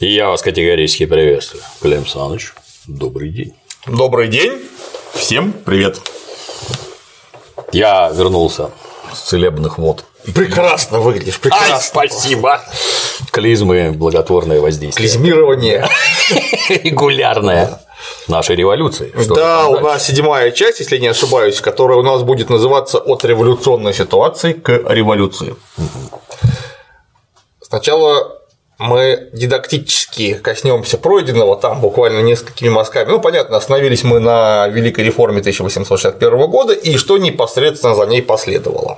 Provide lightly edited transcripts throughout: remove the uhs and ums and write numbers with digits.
Я вас категорически приветствую. Клим Саныч, добрый день. Добрый день. Всем привет. Я вернулся с целебных вод. Прекрасно выглядишь, прекрасно. Ай, спасибо. Клизмы, благотворное воздействие. Клизмирование. Регулярное. Нашей революции. Да, у нас 7-я часть, если не ошибаюсь, которая у нас будет называться «От революционной ситуации к революции». Сначала мы дидактически коснемся пройденного там буквально несколькими мазками. Понятно, остановились мы на Великой реформе 1861 года и что непосредственно за ней последовало.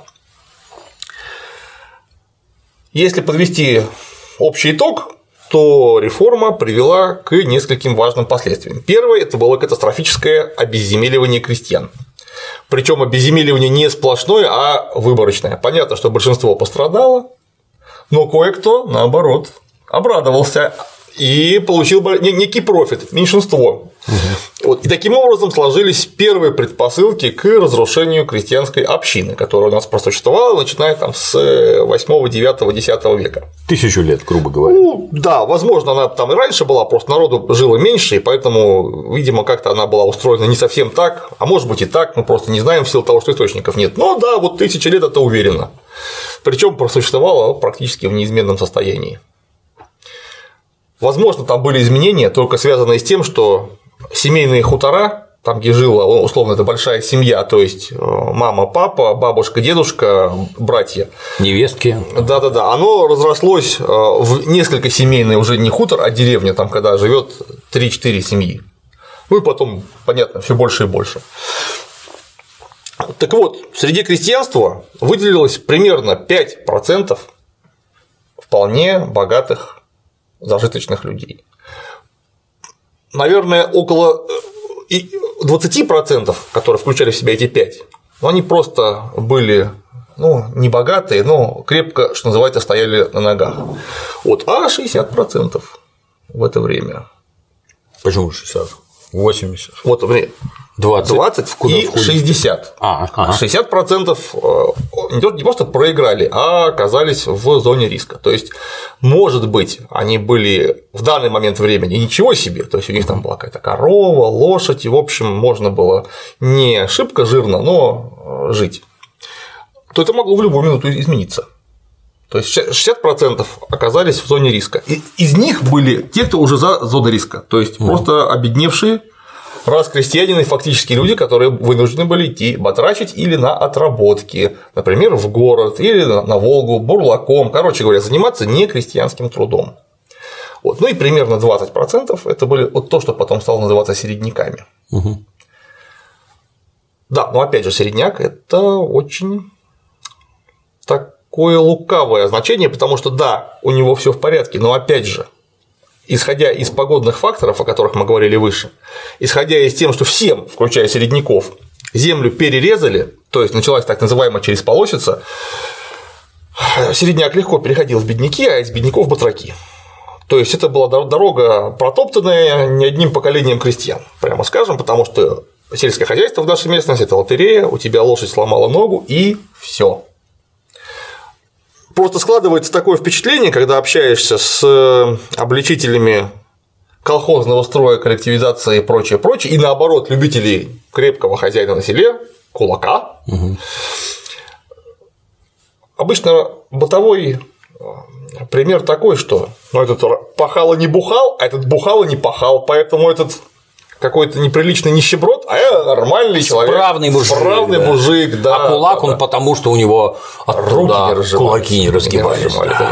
Если подвести общий итог, то реформа привела к нескольким важным последствиям. Первое – это было катастрофическое обезземеливание крестьян. Причем обезземеливание не сплошное, а выборочное. Понятно, что большинство пострадало, но кое-кто, наоборот, обрадовался и получил некий профит, меньшинство. И таким образом сложились первые предпосылки к разрушению крестьянской общины, которая у нас просуществовала, начиная с 8, 9, 10 века. 1000 лет, грубо говоря. Да, возможно, она там и раньше была, просто народу жило меньше, и поэтому, видимо, как-то она была устроена не совсем так, а может быть и так, мы просто не знаем в силу того, что источников нет. Но да, 1000 лет это уверенно. Причем просуществовала практически в неизменном состоянии. Возможно, там были изменения, только связанные с тем, что семейные хутора, там, где жила, условно, это большая семья, то есть мама, папа, бабушка, дедушка, братья. Невестки. Да-да-да, оно разрослось в несколько семейных, уже не хутор, а деревня, там, когда живет 3-4 семьи. И потом, понятно, все больше и больше. Так вот, среди крестьянства выделилось примерно 5% вполне богатых зажиточных людей. Наверное, около 20%, которые включали в себя эти 5, они просто были не богатые, но крепко, что называется, стояли на ногах. А 60% в это время. Почему 60? 80. 20 и 60. 60% не просто проиграли, а оказались в зоне риска. То есть, может быть, они были в данный момент времени ничего себе, то есть у них там была какая-то корова, лошадь, и, в общем, можно было не шибко жирно, но жить. То это могло в любую минуту измениться. То есть 60% оказались в зоне риска. Из них были те, кто уже за зоной риска, то есть просто обедневшие. Раз крестьянины фактически люди, которые вынуждены были идти батрачить или на отработки, например, в город или на Волгу, бурлаком, короче говоря, заниматься не крестьянским трудом. И примерно 20% это были то, что потом стало называться середняками. Да, но опять же, середняк – это очень такое лукавое значение, потому что да, у него все в порядке, но опять же, исходя из погодных факторов, о которых мы говорили выше, исходя из тем, что всем, включая середняков, землю перерезали, то есть началась так называемая чересполосица, середняк легко переходил в бедняки, а из бедняков – в батраки. То есть это была дорога, протоптанная не одним поколением крестьян, прямо скажем, потому что сельское хозяйство в нашей местности – это лотерея, у тебя лошадь сломала ногу и все. Просто складывается такое впечатление, когда общаешься с обличителями колхозного строя, коллективизации и прочее, и наоборот, любителей крепкого хозяина на селе, кулака. Обычно бытовой пример такой, что этот пахало не бухал, а этот бухало не пахал, поэтому этот какой-то неприличный нищеброд, а я нормальный человек. Справный мужик, да. А кулак он потому, что у него кулаки не разгибались.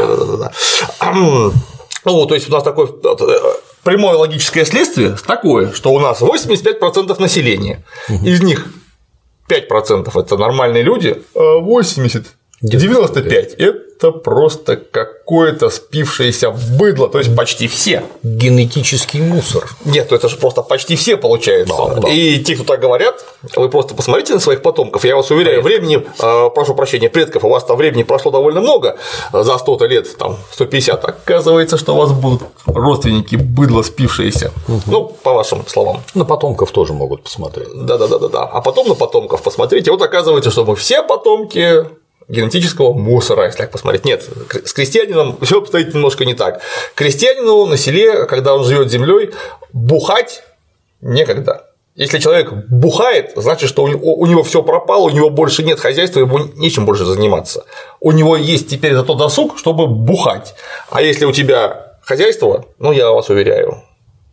То есть у нас такое прямое логическое следствие такое, что у нас 85% населения, из них 5% это нормальные люди, а 95% это просто какое-то спившееся быдло, то есть почти все. Генетический мусор. Нет, это же просто почти все получается. Да. И те, кто так говорят, вы просто посмотрите на своих потомков. Я вас уверяю, времени, прошу прощения, предков у вас там времени прошло довольно много, за 100 лет, там 150. Оказывается, что у вас будут родственники быдло спившиеся. По вашим словам. На потомков тоже могут посмотреть. Да. А потом на потомков посмотрите. Оказывается, что мы все потомки генетического мусора, если так посмотреть. Нет, с крестьянином все обстоит немножко не так. Крестьянину на селе, когда он живет землей, бухать некогда. Если человек бухает, значит, что у него все пропало, у него больше нет хозяйства, ему нечем больше заниматься. У него есть теперь зато досуг, чтобы бухать. А если у тебя хозяйство, ну, я вас уверяю,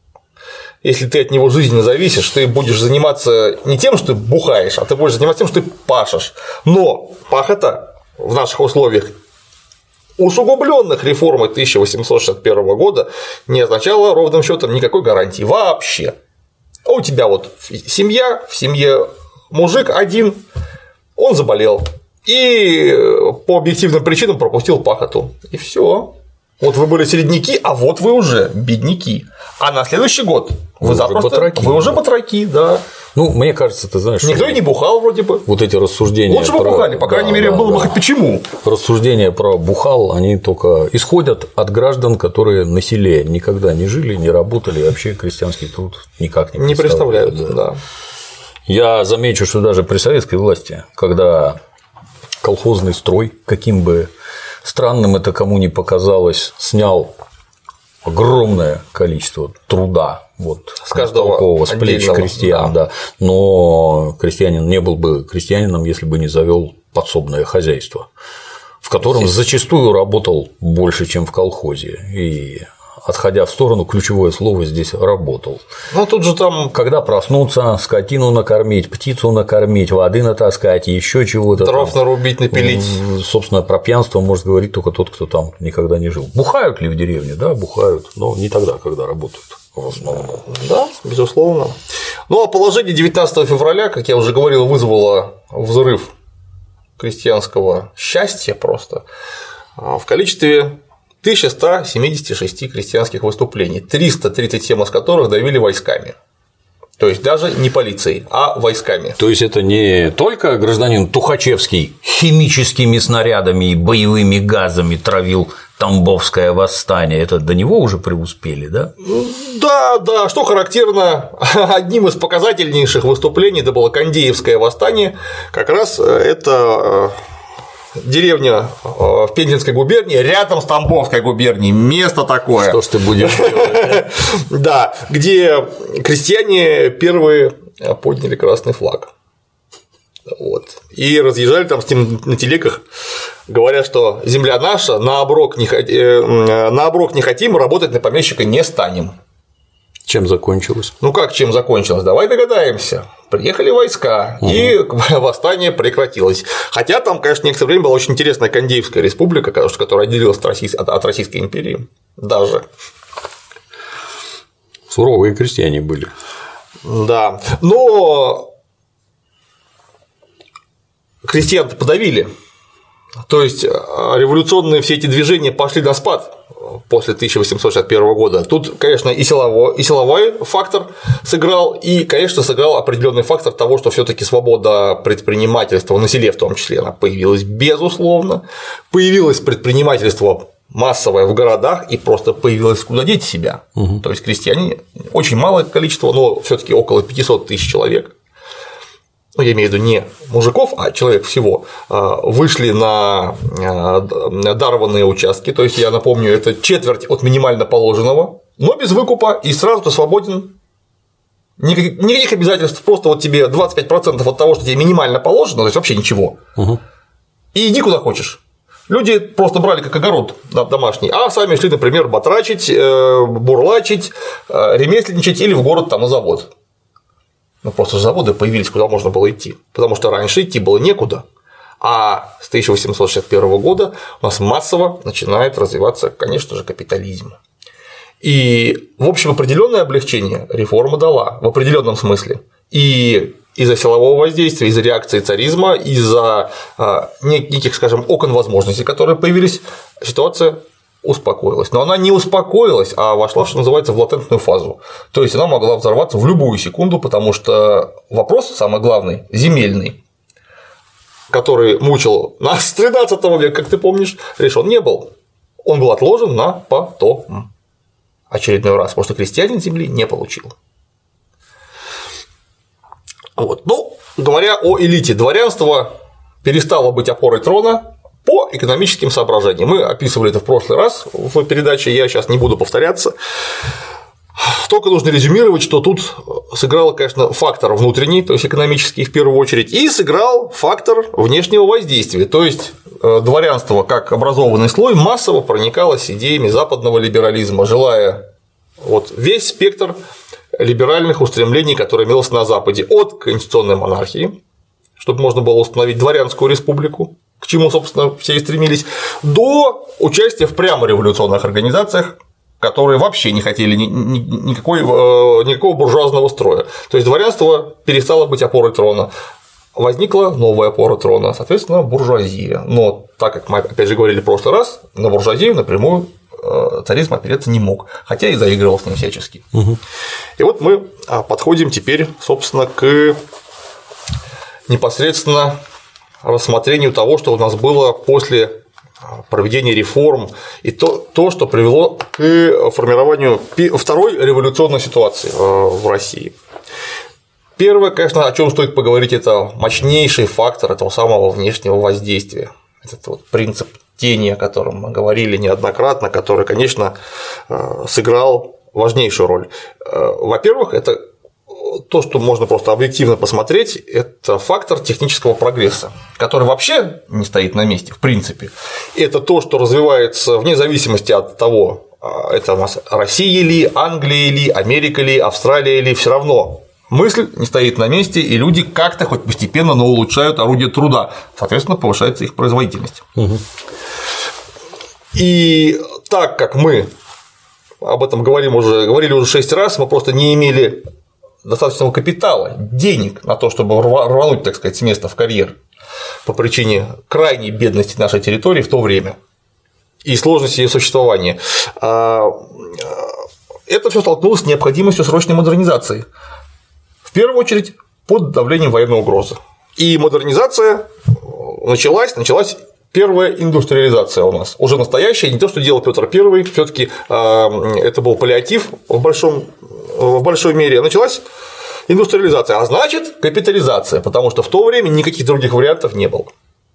если ты от него жизненно зависишь, ты будешь заниматься не тем, что ты бухаешь, а ты будешь заниматься тем, что ты пашешь. Но пахота в наших условиях, усугубленных реформой 1861 года, не означала ровным счетом никакой гарантии вообще. А у тебя вот семья, в семье мужик один, он заболел и по объективным причинам пропустил пахоту. И все. Вот вы были середняки, а вот вы уже бедняки. А на следующий год вы уже батраки, да. Ну, мне кажется, ты знаешь, никто и не бухал вроде бы. Вот эти рассуждения. Лучше бы бухали, по крайней мере, было бы хоть почему. Рассуждения про бухал, они только исходят от граждан, которые на селе никогда не жили, не работали, и вообще крестьянский труд никак не представляют. Да. Я замечу, что даже при советской власти, когда колхозный строй, каким бы странным это кому ни показалось, снял огромное количество труда вот, с каждого с плеч крестьян, да. Но крестьянин не был бы крестьянином, если бы не завел подсобное хозяйство, в котором зачастую работал больше, чем в колхозе. И отходя в сторону, ключевое слово здесь работал. Ну тут же там. Когда проснуться, скотину накормить, птицу накормить, воды натаскать, еще чего-то. Дров нарубить, напилить. Собственно, про пьянство может говорить только тот, кто там никогда не жил. Бухают ли в деревне? Да, бухают, но не тогда, когда работают. В основном. Да, безусловно. Ну а положение 19 февраля, как я уже говорил, вызвало взрыв крестьянского счастья просто в количестве 1176 крестьянских выступлений, 337 из которых давили войсками. То есть даже не полицией, а войсками. То есть это не только гражданин Тухачевский химическими снарядами и боевыми газами травил Тамбовское восстание, это до него уже преуспели, да? Да, что характерно, одним из показательнейших выступлений это было Кондеевское восстание, как раз это деревня в Пензенской губернии, рядом с Тамбовской губернией, место такое. Что ж ты будешь делать? Да, где крестьяне первые подняли красный флаг. Вот. И разъезжали там с ним на телегах, говоря, что земля наша, на оброк не хотим, работать на помещика не станем. Чем закончилось? Ну как чем закончилось? Давай догадаемся. Приехали войска, и восстание прекратилось. Хотя там, конечно, некоторое время была очень интересная Кондеевская республика, которая отделилась от Российской империи. Даже. Суровые крестьяне были. Да. Но крестьян подавили. То есть революционные все эти движения пошли на спад после 1861 года. Тут, конечно, и силовой фактор сыграл, и, конечно, сыграл определенный фактор того, что все-таки свобода предпринимательства на селе в том числе она появилась, безусловно. Появилось предпринимательство массовое в городах, и просто появилось куда деть себя. То есть крестьяне, очень малое количество, но все-таки около 500 тысяч человек. Ну, я имею в виду не мужиков, а человек всего, вышли на дарованные участки, то есть, я напомню, это четверть от минимально положенного, но без выкупа, и сразу ты свободен, никаких обязательств, просто вот тебе 25% от того, что тебе минимально положено, то есть вообще ничего, и иди куда хочешь. Люди просто брали как огород домашний, а сами шли, например, батрачить, бурлачить, ремесленничать или в город там на завод. Ну, просто заводы появились, куда можно было идти, потому что раньше идти было некуда, а с 1861 года у нас массово начинает развиваться, конечно же, капитализм. И, в общем, определенное облегчение реформа дала в определенном смысле. И из-за силового воздействия, из-за реакции царизма, из-за неких, скажем, окон возможностей, которые появились, ситуация успокоилась. Но она не успокоилась, а вошла, что называется, в латентную фазу. То есть она могла взорваться в любую секунду, потому что вопрос, самый главный, земельный, который мучил нас с 13 века, как ты помнишь, решен не был. Он был отложен на потом. Очередной раз, потому что крестьянин земли не получил. Вот. Ну, говоря о элите, дворянство перестала быть опорой трона по экономическим соображениям. Мы описывали это в прошлый раз в передаче, я сейчас не буду повторяться. Только нужно резюмировать, что тут сыграл, конечно, фактор внутренний, то есть экономический в первую очередь, и сыграл фактор внешнего воздействия, то есть дворянство как образованный слой массово проникалось идеями западного либерализма, желая вот весь спектр либеральных устремлений, которые имелось на Западе, от конституционной монархии, чтобы можно было установить дворянскую республику, к чему, собственно, все и стремились, до участия в прямо революционных организациях, которые вообще не хотели никакого буржуазного строя. То есть дворянство перестало быть опорой трона, возникла новая опора трона, соответственно, буржуазия. Но так как мы, опять же, говорили в прошлый раз, на буржуазию напрямую царизм опереться не мог, хотя и заигрывал с ним всячески. И вот мы подходим теперь, собственно, к непосредственно рассмотрению того, что у нас было после проведения реформ и то, что привело к формированию второй революционной ситуации в России. Первое, конечно, о чем стоит поговорить, это мощнейший фактор этого самого внешнего воздействия. Этот вот принцип тени, о котором мы говорили неоднократно, который, конечно, сыграл важнейшую роль. Во-первых, это то, что можно просто объективно посмотреть, это фактор технического прогресса, который вообще не стоит на месте, в принципе. Это то, что развивается вне зависимости от того, это у нас Россия ли, Англия ли, Америка ли, Австралия ли, все равно мысль не стоит на месте, и люди как-то хоть постепенно, но улучшают орудие труда, соответственно, повышается их производительность. И так как мы об этом говорили уже 6 раз, мы просто не имели достаточного капитала, денег на то, чтобы рвануть, так сказать, с места в карьер по причине крайней бедности нашей территории в то время и сложности ее существования. Это все столкнулось с необходимостью срочной модернизации. В первую очередь под давлением военной угрозы. И модернизация началась первая индустриализация у нас, уже настоящая, не то, что делал Петр I, все-таки это был паллиатив в большой мере, началась индустриализация, а значит капитализация, потому что в то время никаких других вариантов не было.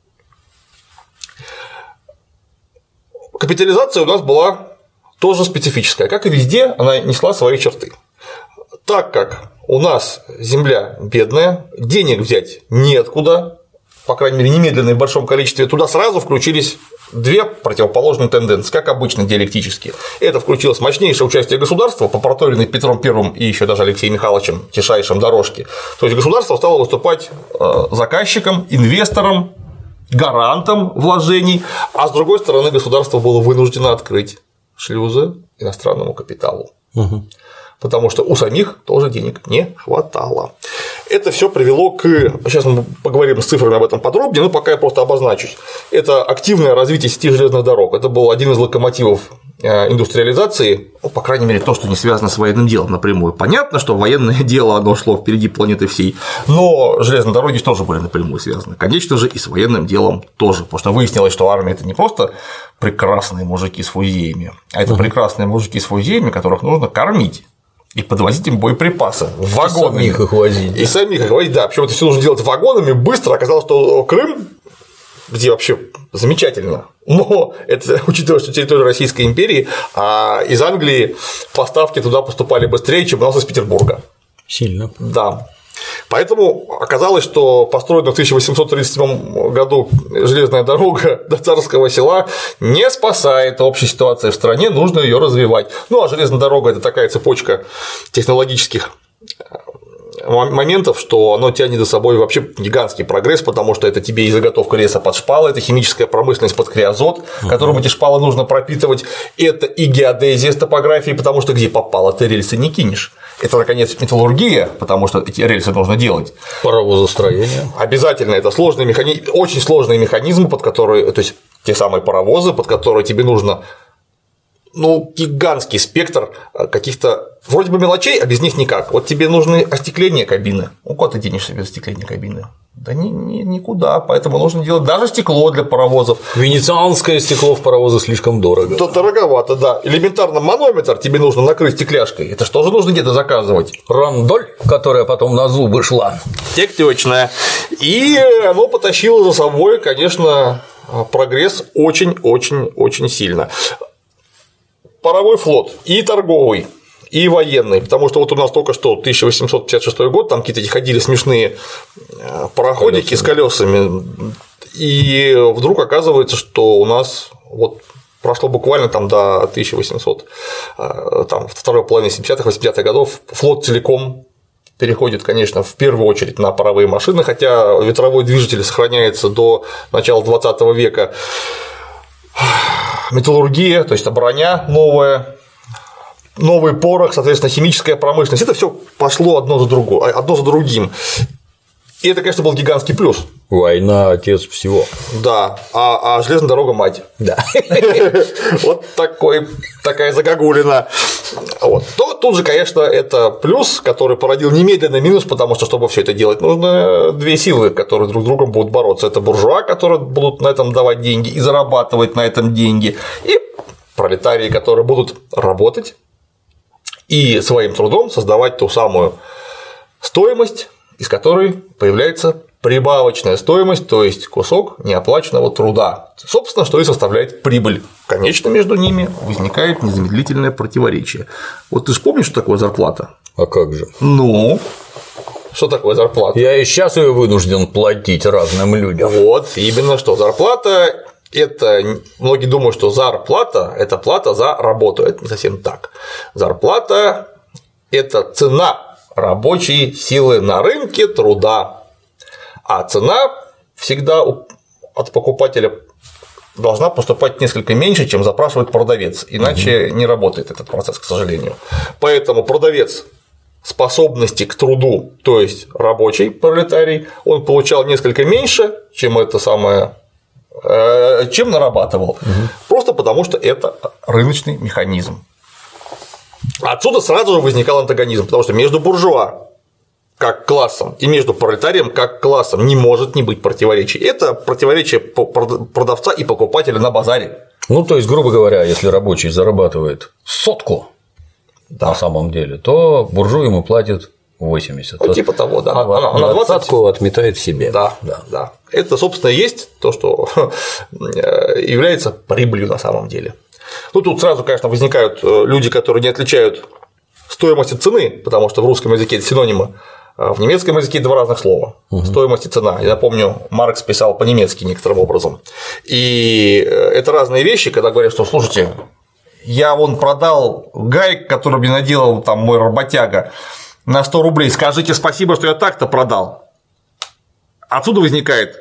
Капитализация у нас была тоже специфическая, как и везде, она несла свои черты. Так как у нас земля бедная, денег взять неоткуда, по крайней мере, немедленно и в большом количестве, туда сразу включились две противоположные тенденции, как обычно, диалектические. Это включилось мощнейшее участие государства по проторенной Петром I и еще даже Алексеем Михайловичем тишайшем дорожке. То есть государство стало выступать заказчиком, инвестором, гарантом вложений, а с другой стороны государство было вынуждено открыть шлюзы иностранному капиталу. Потому что у самих тоже денег не хватало. Это все привело к… Сейчас мы поговорим с цифрами об этом подробнее, но пока я просто обозначусь. Это активное развитие сети железных дорог. Это был один из локомотивов индустриализации, ну, по крайней мере, то, что не связано с военным делом напрямую. Понятно, что военное дело, оно шло впереди планеты всей, но железные дороги тоже были напрямую связаны. Конечно же, и с военным делом тоже, потому что выяснилось, что армия – это не просто прекрасные мужики с фузеями, а это прекрасные мужики с фузеями, которых нужно кормить и подвозить им боеприпасы вагонами. И самих их возить. И самих их возить, да. Причем это все нужно делать вагонами быстро. Оказалось, что Крым, где вообще замечательно, но это учитывая, что территория Российской империи, а из Англии поставки туда поступали быстрее, чем у нас из Петербурга. Сильно. Да. Поэтому оказалось, что построенная в 1837 году железная дорога до Царского Села не спасает общей ситуации в стране, нужно ее развивать. Ну а железная дорога – это такая цепочка технологических моментов, что оно тянет за собой вообще гигантский прогресс, потому что это тебе и заготовка леса под шпалы, это химическая промышленность под криозот, которым эти шпалы нужно пропитывать, это и геодезия с топографией, потому что где попало, ты рельсы не кинешь. Это, наконец, металлургия, потому что эти рельсы нужно делать. Паровозостроение. Обязательно, это сложный механизм, очень сложный механизм, под который, то есть те самые паровозы, под которые тебе нужно, ну, гигантский спектр каких-то вроде бы мелочей, а без них никак. Вот тебе нужны остекление кабины. Ну, куда ты денешься без остекления кабины? Да никуда, поэтому нужно делать даже стекло для паровозов. Венецианское стекло в паровозы слишком дорого. Дороговато, да. Элементарно манометр тебе нужно накрыть стекляшкой. Это что же нужно где-то заказывать? Рандоль, которая потом на зубы шла. Тектёчная. И оно потащило за собой, конечно, прогресс очень-очень-очень сильно. Паровой флот и торговый, и военный, потому что вот у нас только что 1856 год, там какие-то ходили смешные пароходики с колесами, и вдруг оказывается, что у нас вот прошло буквально там до 1800, там, второй половины 70-х, 80-х годов флот целиком переходит, конечно, в первую очередь на паровые машины, хотя ветровой движитель сохраняется до начала 20 века. Металлургия, то есть броня новая, новый порох, соответственно, химическая промышленность. Это все пошло одно за другим. И это, конечно, был гигантский плюс. Война – отец всего. Да, а железная дорога – мать. Да. Вот такая загогулина. Вот. То тут же, конечно, это плюс, который породил немедленно минус, потому что, чтобы все это делать, нужно две силы, которые друг с другом будут бороться. Это буржуа, которые будут на этом давать деньги и зарабатывать на этом деньги, и пролетарии, которые будут работать и своим трудом создавать ту самую стоимость, из которой появляется прибавочная стоимость, то есть кусок неоплаченного труда. Собственно, что и составляет прибыль. Конечно, между ними возникает незамедлительное противоречие. Вот ты же помнишь, что такое зарплата? А как же? Ну, что такое зарплата? Я и сейчас ее вынужден платить разным людям. Вот, именно что. Зарплата – это… Многие думают, что зарплата – это плата за работу. Это не совсем так. Зарплата – это цена рабочей силы на рынке труда, а цена всегда от покупателя должна поступать несколько меньше, чем запрашивает продавец, иначе не работает этот процесс, к сожалению. Поэтому продавец способности к труду, то есть рабочий пролетарий, он получал несколько меньше, чем это самое, чем нарабатывал, просто потому что это рыночный механизм. Отсюда сразу же возникал антагонизм, потому что между буржуа как классом и между пролетарием как классом не может не быть противоречий. Это противоречие продавца и покупателя на базаре. Ну, то есть, грубо говоря, если рабочий зарабатывает 100 на самом деле, то буржуй ему платит 80. Ну, типа того, да. На 20 отметает себе. Да. Это, собственно, и есть то, что является прибылью на самом деле. Ну, тут сразу, конечно, возникают люди, которые не отличают стоимость от цены, потому что в русском языке это синонимы, в немецком языке два разных слова – стоимость и цена. Я помню, Маркс писал по-немецки некоторым образом. И это разные вещи, когда говорят, что, слушайте, я вон продал гаек, который мне наделал там мой работяга, на 100 рублей, скажите спасибо, что я так-то продал. Отсюда возникает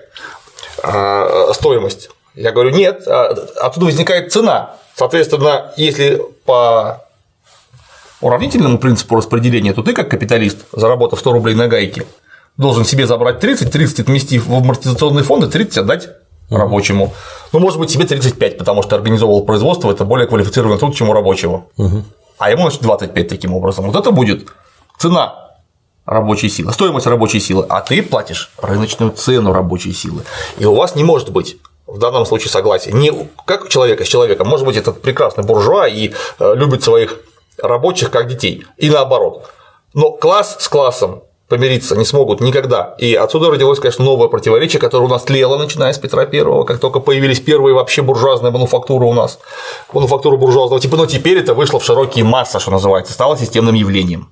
стоимость. Я говорю, нет, отсюда возникает цена. Соответственно, если по уравнительному принципу распределения, то ты, как капиталист, заработав 100 рублей на гайке, должен себе забрать 30 отмести в амортизационные фонды, 30 отдать рабочему. Ну, может быть, себе 35, потому что организовывал производство, это более квалифицированный труд, чем у рабочего. А ему, значит, 25 таким образом. Вот это будет цена рабочей силы, стоимость рабочей силы, а ты платишь рыночную цену рабочей силы. И у вас не может быть в данном случае согласия. Не как человека с человеком, может быть, этот прекрасный буржуа и любит своих рабочих как детей, и наоборот. Но класс с классом помириться не смогут никогда. И отсюда родилось, конечно, новое противоречие, которое у нас тлело, начиная с Петра I, как только появились первые вообще буржуазные мануфактуры у нас, мануфактура буржуазного типа, но теперь это вышло в широкие массы, что называется, стало системным явлением.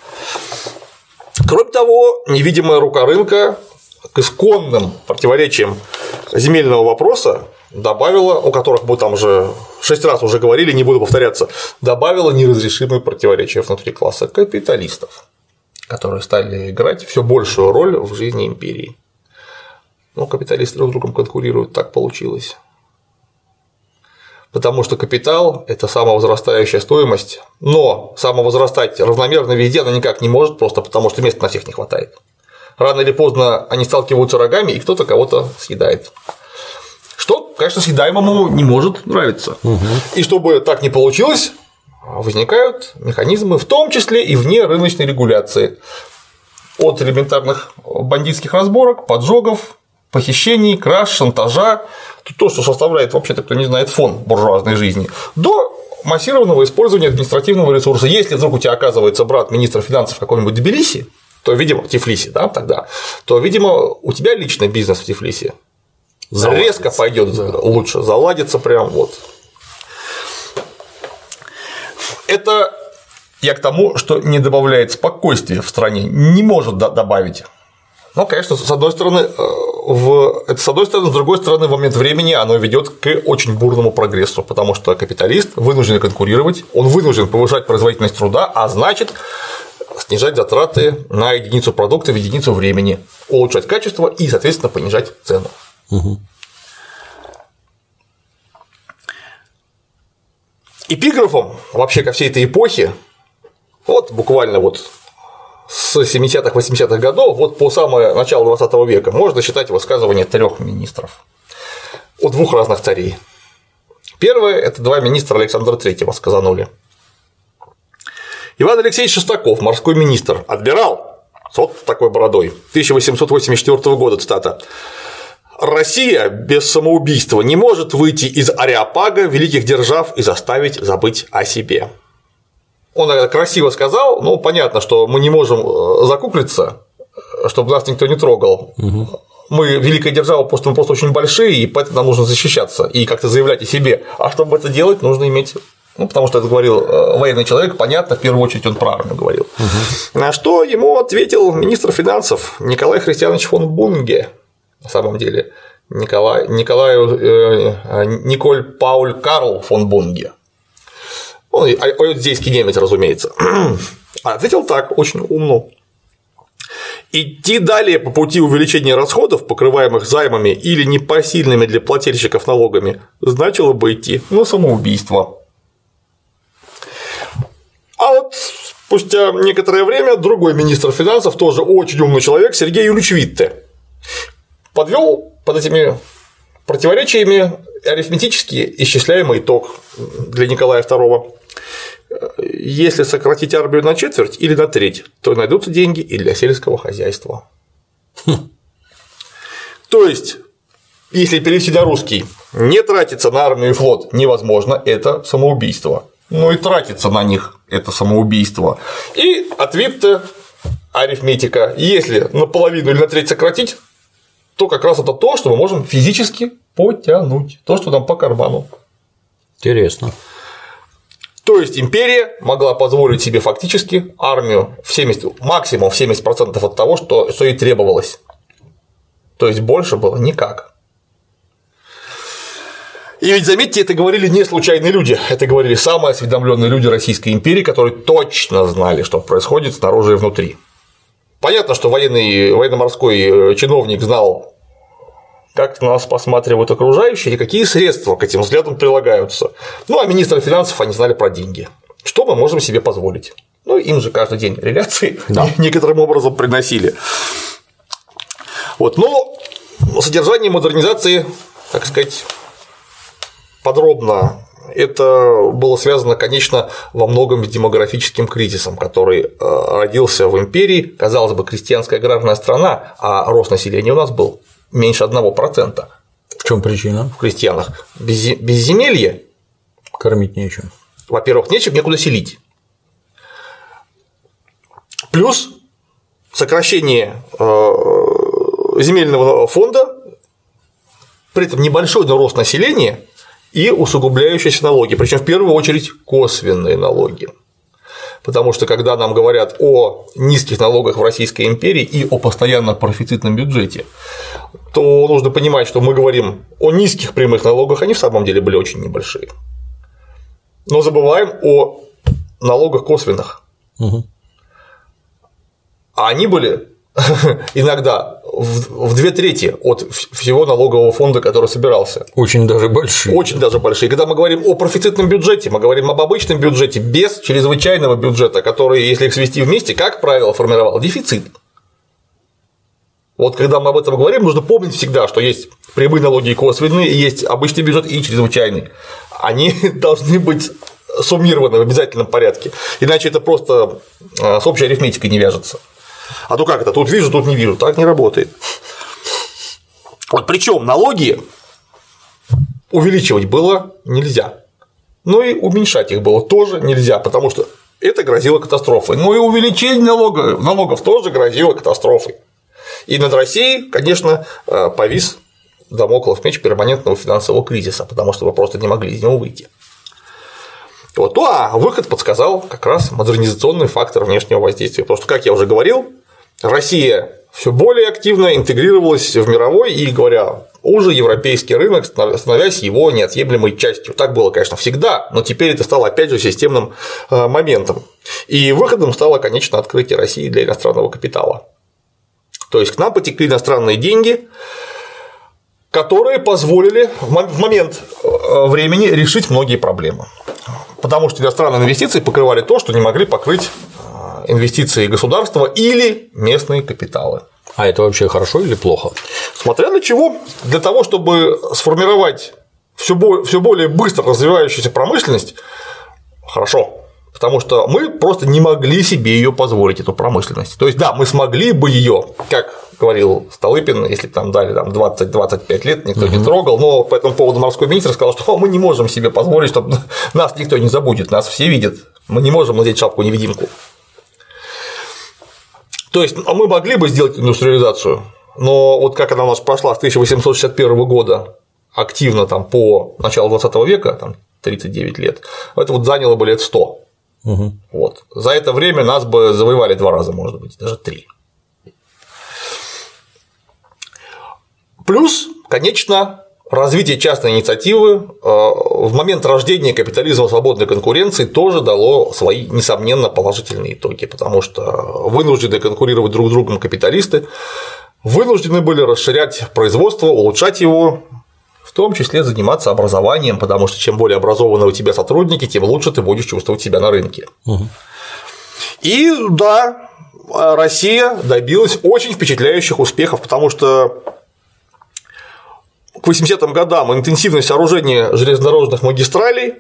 Кроме того, невидимая рука рынка к исконным противоречиям земельного вопроса добавила, о которых мы там уже 6 раз уже говорили, не буду повторяться, добавила неразрешимые противоречия внутри класса капиталистов, которые стали играть все большую роль в жизни империи. Но капиталисты друг с другом конкурируют, так получилось. Потому что капитал – это самовозрастающая стоимость, но самовозрастать равномерно везде она никак не может, просто потому что места на всех не хватает. Рано или поздно они сталкиваются рогами, и кто-то кого-то съедает. Что, конечно, съедаемому не может нравиться. И чтобы так не получилось, возникают механизмы, в том числе и вне рыночной регуляции. От элементарных бандитских разборок, поджогов, похищений, краж, шантажа, то, что составляет, вообще-то, кто не знает, фон буржуазной жизни, до массированного использования административного ресурса. Если вдруг у тебя оказывается брат министра финансов какой-нибудь Тбилиси, то, видимо, в Тифлисе, да, тогда, то, видимо, у тебя личный бизнес в Тифлисе резко пойдет лучше, заладится прям вот. Это я к тому, что не добавляет спокойствия в стране, не может добавить. Ну, конечно, с одной стороны, с другой стороны, в момент времени оно ведет к очень бурному прогрессу, потому что капиталист вынужден конкурировать, он вынужден повышать производительность труда, а значит снижать затраты на единицу продукта в единицу времени, улучшать качество и, соответственно, понижать цену. Угу. Эпиграфом вообще ко всей этой эпохе, вот буквально вот с 70-х, 80-х годов, вот по самое начало 20 века, можно считать высказывания 3 министров у 2 разных царей. Первое – это 2 министра Александра III сказанули. Иван Алексеевич Шестаков, морской министр, адмирал с вот такой бородой, 1884 года, цитата: «Россия без самоубийства не может выйти из ареопага великих держав и заставить забыть о себе». Он это красиво сказал, но понятно, что мы не можем закуклиться, чтобы нас никто не трогал. Угу. Мы великая держава, потому что мы просто очень большие, и поэтому нам нужно защищаться и как-то заявлять о себе. А чтобы это делать, нужно иметь. Ну, потому что это говорил военный человек, понятно, в первую очередь он про армию говорил. Угу. На что ему ответил министр финансов Николай Христианович фон Бунге, на самом деле, Николь Пауль Карл фон Бунге. Он иудейский немец, разумеется. Ответил так, очень умно. Идти далее по пути увеличения расходов, покрываемых займами или непосильными для плательщиков налогами, значило бы идти на самоубийство. А вот спустя некоторое время другой министр финансов, тоже очень умный человек, Сергей Юрьевич Витте, подвел под этими противоречиями арифметически исчисляемый итог для Николая II. Если сократить армию на четверть или на треть, то найдутся деньги и для сельского хозяйства. То есть, если перевести на русский, не тратиться на армию и флот невозможно, это самоубийство. Но и тратиться на них – это самоубийство. И ответ-то арифметика. Если наполовину или на треть сократить, то как раз это то, что мы можем физически потянуть, то, что нам по карману. Интересно. То есть империя могла позволить себе фактически армию в 70, максимум в 70% от того, что ей требовалось. То есть больше было никак. И ведь, заметьте, это говорили не случайные люди, это говорили самые осведомленные люди Российской империи, которые точно знали, что происходит снаружи и внутри. Понятно, что военно-морской чиновник знал, как на нас посматривают окружающие и какие средства к этим взглядам прилагаются. Ну, а министры финансов, они знали про деньги. Что мы можем себе позволить? Ну, им же каждый день реляции некоторым образом приносили. Вот, но содержание модернизации, так сказать, подробно, это было связано, конечно, во многом с демографическим кризисом, который родился в империи. Казалось бы, крестьянская аграрная страна, а рост населения у нас был меньше 1%. В чем причина? В крестьянах. Безземелье. Кормить нечем. Во-первых, нечем, некуда селить. Плюс сокращение земельного фонда, при этом небольшой рост населения и усугубляющиеся налоги, причем в первую очередь косвенные налоги. Потому что когда нам говорят о низких налогах в Российской империи и о постоянно профицитном бюджете, то нужно понимать, что мы говорим о низких прямых налогах, они в самом деле были очень небольшие. Но забываем о налогах косвенных. Угу. А они были иногда в 2/3 от всего налогового фонда, который собирался. Очень даже большие. Очень даже большие. Когда мы говорим о профицитном бюджете, мы говорим об обычном бюджете без чрезвычайного бюджета, который, если их свести вместе, как правило, формировал дефицит. Вот когда мы об этом говорим, нужно помнить всегда, что есть прямые налоги и косвенные, есть обычный бюджет и чрезвычайный. Они должны быть суммированы в обязательном порядке, иначе это просто с общей арифметикой не вяжется. А то как это? Тут вижу, тут не вижу. Так не работает. Вот причем налоги увеличивать было нельзя. Но и уменьшать их было тоже нельзя, потому что это грозило катастрофой. Ну и увеличение налогов тоже грозило катастрофой. И над Россией, конечно, повис дамоклов меч перманентного финансового кризиса, потому что вы просто не могли из него выйти. Вот. А выход подсказал как раз модернизационный фактор внешнего воздействия. Потому что, как я уже говорил, Россия все более активно интегрировалась в мировой и, говоря, уже европейский рынок, становясь его неотъемлемой частью. Так было, конечно, всегда, но теперь это стало, опять же, системным моментом. И выходом стало, конечно, открытие России для иностранного капитала. То есть к нам потекли иностранные деньги, которые позволили в момент времени решить многие проблемы. Потому что иностранные инвестиции покрывали то, что не могли покрыть инвестиции государства или местные капиталы. А это вообще хорошо или плохо? Смотря на чего. Для того, чтобы сформировать все более быстро развивающуюся промышленность, хорошо. Потому что мы просто не могли себе ее позволить, эту промышленность. То есть, да, мы смогли бы ее, как говорил Столыпин, если бы там дали 20-25 лет, никто не трогал, но по этому поводу морской министр сказал, что мы не можем себе позволить, чтобы нас никто не забудет, нас все видят, мы не можем надеть шапку-невидимку. То есть мы могли бы сделать индустриализацию, но вот как она у нас прошла с 1861 года активно там, по началу 20 века, там 39 лет, это вот заняло бы лет 100. Вот. За это время нас бы завоевали 2 раза, может быть, даже 3. Плюс, конечно, развитие частной инициативы в момент рождения капитализма свободной конкуренции тоже дало свои, несомненно, положительные итоги, потому что вынуждены конкурировать друг с другом капиталисты вынуждены были расширять производство, улучшать его, в том числе заниматься образованием, потому что чем более образованные у тебя сотрудники, тем лучше ты будешь чувствовать себя на рынке. И да, Россия добилась очень впечатляющих успехов, потому что к 80-м годам интенсивность сооружения железнодорожных магистралей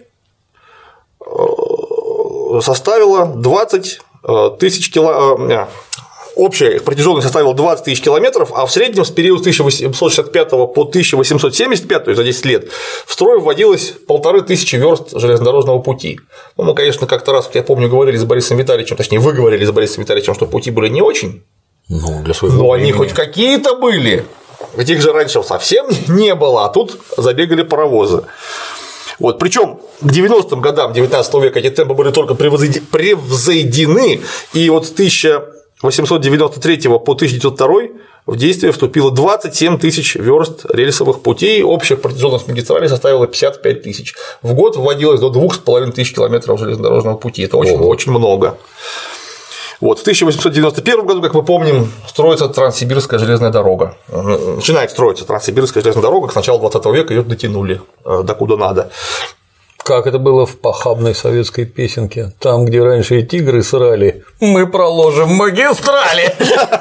составила 20 тысяч километров. Общая их протяженность составила 20 тысяч километров, а в среднем с периода 1865 по 1875, то есть за 10 лет, в строй вводилось 1500 верст железнодорожного пути. Ну, мы, конечно, как-то раз, я помню, говорили с Борисом Витальевичем, точнее, вы говорили с Борисом Витальевичем, что пути были не очень, для своего но они хоть какие-то были, ведь их же раньше совсем не было, а тут забегали паровозы. Вот, причем к 90-м годам 19 века эти темпы были только превзойдены, и вот с 1893 по 1902 в действие вступило 27 тысяч верст рельсовых путей, общая протяженность магистрали составила 55 тысяч. В год вводилось до 2500 километров железнодорожного пути, это очень много. Вот, в 1891 году, как мы помним, строится Транссибирская железная дорога. Начинает строиться Транссибирская железная дорога, к началу 20 века ее дотянули докуда надо. Как это было в похабной советской песенке. Там, где раньше и тигры срали, мы проложим магистрали.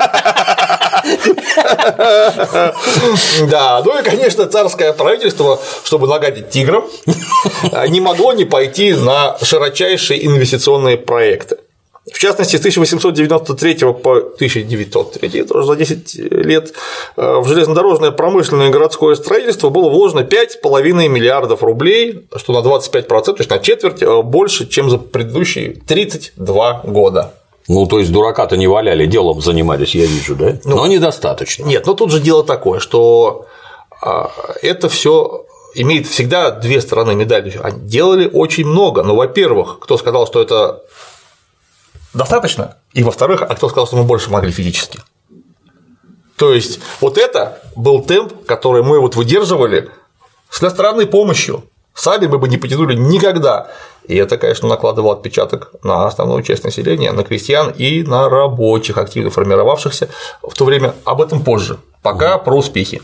Да, ну и, конечно, царское правительство, чтобы нагадить тиграм, не могло не пойти на широчайшие инвестиционные проекты. В частности, с 1893 по 1903, тоже за 10 лет, в железнодорожное промышленное и городское строительство было вложено 5,5 миллиардов рублей, что на 25%, то есть на четверть больше, чем за предыдущие 32 года. Ну, то есть дурака-то не валяли, делом занимались, я вижу, да? Но недостаточно. Нет, но тут же дело такое, что это все имеет всегда две стороны медали. Они делали очень много, но, во-первых, кто сказал, что это достаточно, и во-вторых, а кто сказал, что мы больше могли физически. То есть вот это был темп, который мы вот выдерживали с иностранной помощью, сами мы бы не потянули никогда, и это, конечно, накладывало отпечаток на основную часть населения, на крестьян и на рабочих, активно формировавшихся в то время, об этом позже, пока про успехи.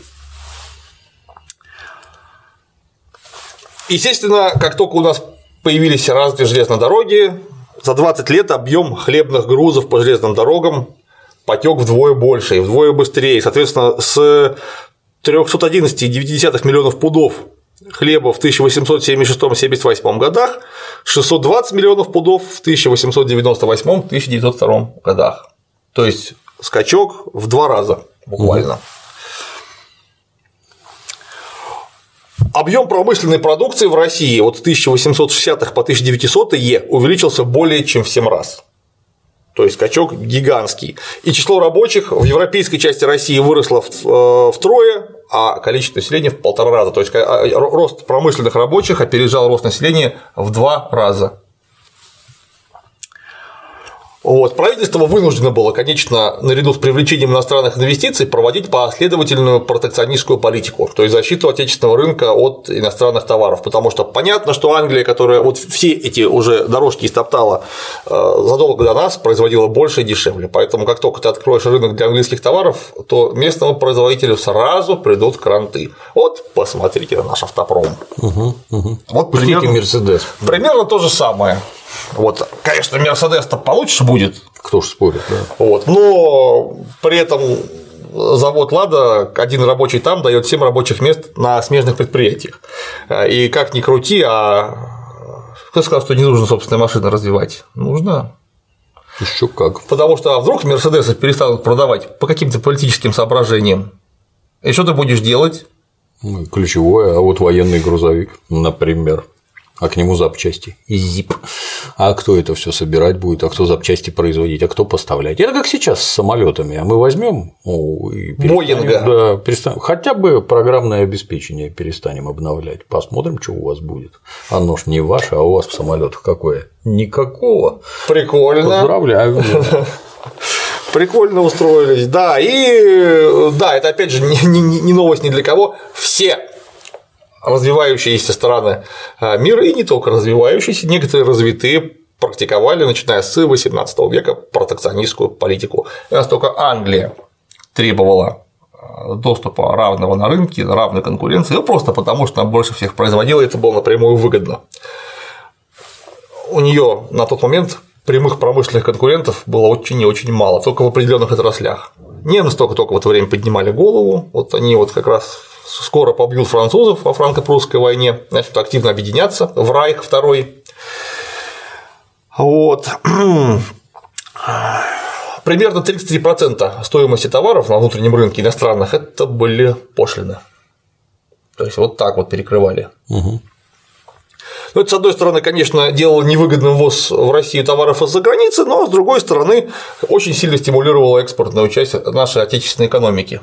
Естественно, как только у нас появились разные железные дороги, за 20 лет объем хлебных грузов по железным дорогам потек вдвое больше и вдвое быстрее. Соответственно, с 311,9 миллионов пудов хлеба в 1876-78 годах 620 миллионов пудов в 1898-1902 годах. То есть скачок в 2 раза буквально. Объем промышленной продукции в России от 1860-х по 1900-е увеличился более чем в 7 раз. То есть скачок гигантский. И число рабочих в европейской части России выросло втрое, а количество населения в 1,5 раза. То есть рост промышленных рабочих опережал рост населения в 2 раза. Вот. Правительство вынуждено было, конечно, наряду с привлечением иностранных инвестиций проводить последовательную протекционистскую политику, то есть защиту отечественного рынка от иностранных товаров, потому что понятно, что Англия, которая вот все эти уже дорожки истоптала задолго до нас, производила больше и дешевле, поэтому как только ты откроешь рынок для английских товаров, то местному производителю сразу придут кранты. Вот посмотрите на наш автопром. Вот примерно Мерседес. Примерно то же самое. Вот, конечно, Мерседес-то получше будет. Кто ж спорит, да. Вот, но при этом завод Лада, один рабочий там дает 7 рабочих мест на смежных предприятиях. И как ни крути, а кто сказал, что не нужно собственные машины развивать? Нужно. Еще как. Потому что вдруг Мерседесы перестанут продавать по каким-то политическим соображениям. И что ты будешь делать? Ключевое, а вот военный грузовик, например. А к нему запчасти из ЗИП. А кто это все собирать будет, а кто запчасти производить, а кто поставлять? Это как сейчас с самолетами. А мы возьмем Боинга. Да, хотя бы программное обеспечение перестанем обновлять. Посмотрим, что у вас будет. Оно ж не ваше, а у вас в самолетах какое? Никакого. Прикольно. Поздравляю. Прикольно устроились. Да, и да, это опять же не новость ни для кого. Все развивающиеся страны мира, и не только развивающиеся, некоторые развитые практиковали, начиная с XVIII века, протекционистскую политику. И настолько Англия требовала доступа равного на рынке, равной конкуренции, просто потому что она больше всех производила, и это было напрямую выгодно. У нее на тот момент прямых промышленных конкурентов было очень и очень мало, только в определенных отраслях. Немцы только в это время поднимали голову, вот они вот как раз скоро побьют французов во франко-прусской войне, начнут активно объединяться в Райх второй. Вот. Примерно 33% стоимости товаров на внутреннем рынке иностранных это были пошлины. То есть вот так вот перекрывали. Ну, это, с одной стороны, конечно, делало невыгодным ввоз в Россию товаров из-за границы, но с другой стороны, очень сильно стимулировало экспортную часть нашей отечественной экономики.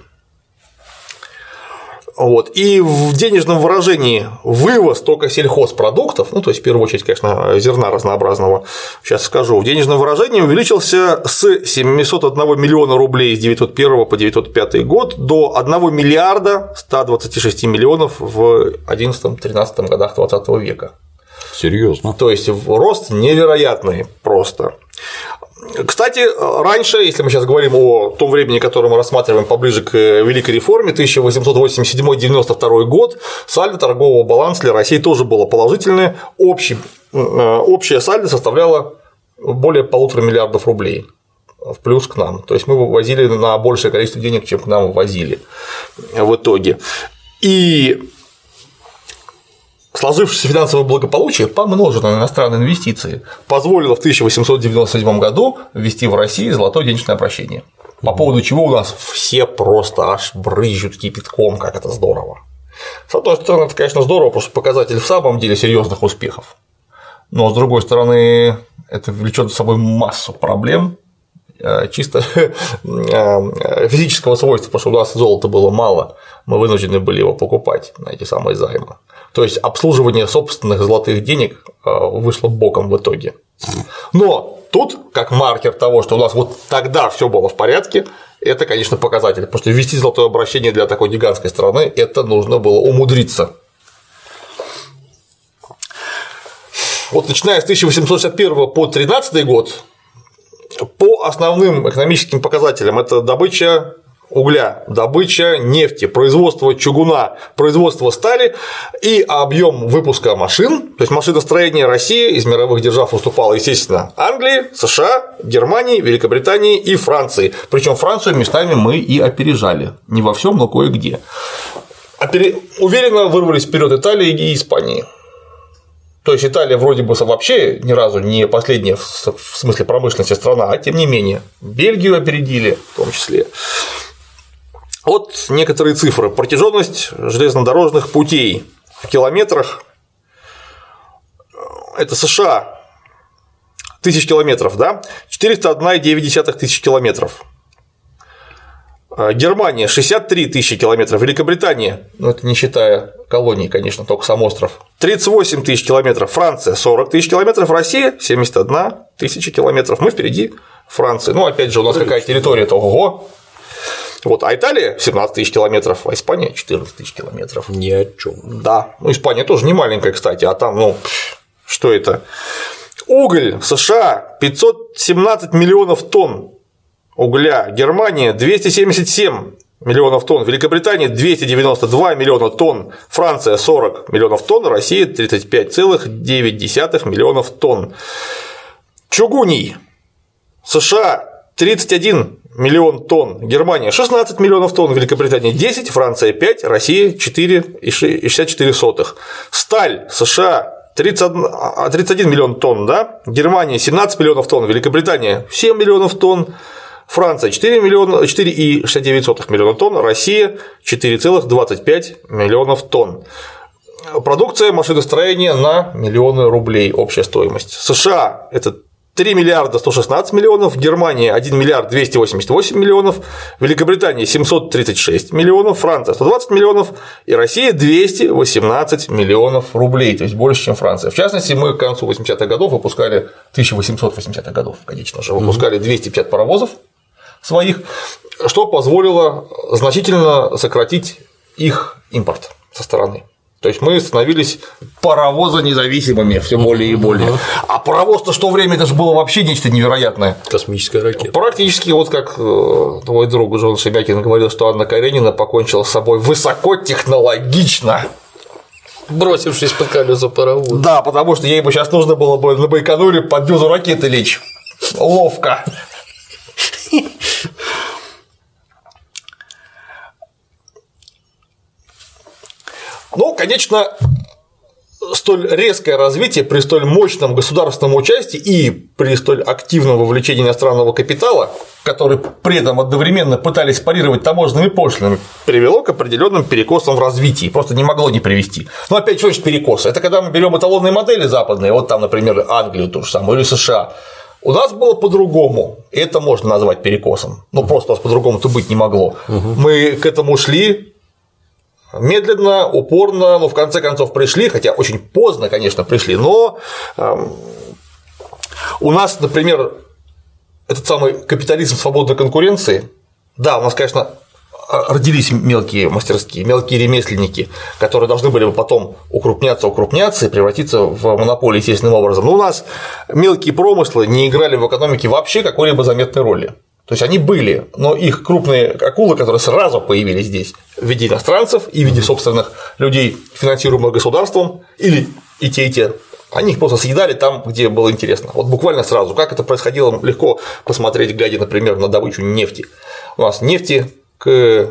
Вот. И в денежном выражении вывоз только сельхозпродуктов, ну, то есть, в первую очередь, конечно, зерна разнообразного, сейчас скажу, в денежном выражении увеличился с 701 миллиона рублей с 901 по 905 год до 1 миллиарда 126 миллионов в 11-13 годах 20 века. Серьезно. То есть, рост невероятный просто. Кстати, раньше, если мы сейчас говорим о том времени, которое мы рассматриваем поближе к Великой реформе, 1887-92 год, сальдо торгового баланса для России тоже было положительное, общее сальдо составляло более 1,5 миллиарда рублей в плюс к нам, то есть мы вывозили на большее количество денег, чем к нам ввозили в итоге. И сложившееся финансовое благополучие, помноженное на иностранные инвестиции, позволило в 1897 году ввести в России золотое денежное обращение, по поводу чего у нас все просто аж брызжут кипятком, как это здорово. С одной стороны, это, конечно, здорово, потому что показатель в самом деле серьезных успехов, но с другой стороны, это влечет за собой массу проблем, чисто физического свойства, потому что у нас золота было мало, мы вынуждены были его покупать на эти самые займы. То есть обслуживание собственных золотых денег вышло боком в итоге. Но тут, как маркер того, что у нас вот тогда все было в порядке, это, конечно, показатель, потому что ввести золотое обращение для такой гигантской страны это нужно было умудриться. Вот начиная с 1861 по 1913 год по основным экономическим показателям это добыча угля, добыча нефти, производство чугуна, производство стали и объем выпуска машин, то есть машиностроение России из мировых держав уступало, естественно, Англии, США, Германии, Великобритании и Франции. Причем Францию местами мы и опережали. Не во всем, но кое-где. Уверенно вырвались вперед Италии и Испании. То есть Италия вроде бы вообще ни разу не последняя в смысле промышленности страна, а тем не менее Бельгию опередили в том числе. Вот некоторые цифры. Протяженность железнодорожных путей в километрах – это США, тысяч километров, да? 401,9 тысяч километров. Германия – 63 тысячи километров. Великобритания, ну это не считая колоний, конечно, только сам остров, 38 тысяч километров. Франция – 40 тысяч километров. Россия – 71 тысяча километров. Мы впереди Франции. Ну, опять же, у нас какая территория-то, ого! Вот, а Италия 17 тысяч километров, а Испания 14 тысяч километров. Ни о чем. Да. Ну, Испания тоже не маленькая, кстати, а там, ну, что это? Уголь в США 517 миллионов тонн угля, Германия 277 миллионов тонн, Великобритания 292 миллиона тонн, Франция 40 миллионов тонн, Россия 35,9 миллионов тонн. Чугуний США 31 миллион тонн, Германия 16 миллионов тонн, Великобритания 10, Франция 5, Россия 4,64. Сталь США 31 миллион тонн, да? Германия 17 миллионов тонн, Великобритания 7 миллионов тонн, Франция 4,69 миллиона тонн, Россия 4,25 миллионов тонн. Продукция машиностроения на миллионы рублей общая стоимость. США – это 3 миллиарда 116 миллионов, Германия 1 миллиард 288 миллионов, Великобритания 736 миллионов, Франция 120 миллионов и Россия 218 миллионов рублей, то есть больше, чем Франция. В частности, мы к концу 80-х годов выпускали, 1880-х годов, конечно же, выпускали 250 паровозов своих, что позволило значительно сократить их импорт со стороны. То есть мы становились паровозонезависимыми все более и более. А паровоз-то в то время это же было вообще нечто невероятное. Космическая ракета. Практически вот как твой друг Жон Шемякин говорил, что Анна Каренина покончила с собой высокотехнологично. Бросившись под колеса паровоза. Да, потому что ей бы сейчас нужно было бы на Байконуре под дюзу ракеты лечь. Ловко. Ну, конечно, столь резкое развитие при столь мощном государственном участии и при столь активном вовлечении иностранного капитала, который при этом одновременно пытались парировать таможенными пошлинами, привело к определенным перекосам в развитии, просто не могло не привести. Но опять, что значит перекосы? Это когда мы берем эталонные модели западные, вот там, например, Англию ту же самую или США. У нас было по-другому, и это можно назвать перекосом. Ну, просто у нас по-другому-то быть не могло. Мы к этому шли медленно, упорно, но в конце концов пришли, хотя очень поздно, конечно, пришли, но у нас, например, этот самый капитализм свободной конкуренции, да, у нас, конечно, родились мелкие мастерские, мелкие ремесленники, которые должны были бы потом укрупняться и превратиться в монополию естественным образом, но у нас мелкие промыслы не играли в экономике вообще какой-либо заметной роли. То есть они были, но их крупные акулы, которые сразу появились здесь в виде иностранцев и в виде собственных людей, финансируемых государством, или и те, они их просто съедали там, где было интересно. Вот буквально сразу. Как это происходило, легко посмотреть, глядя, например, на добычу нефти. У нас нефти к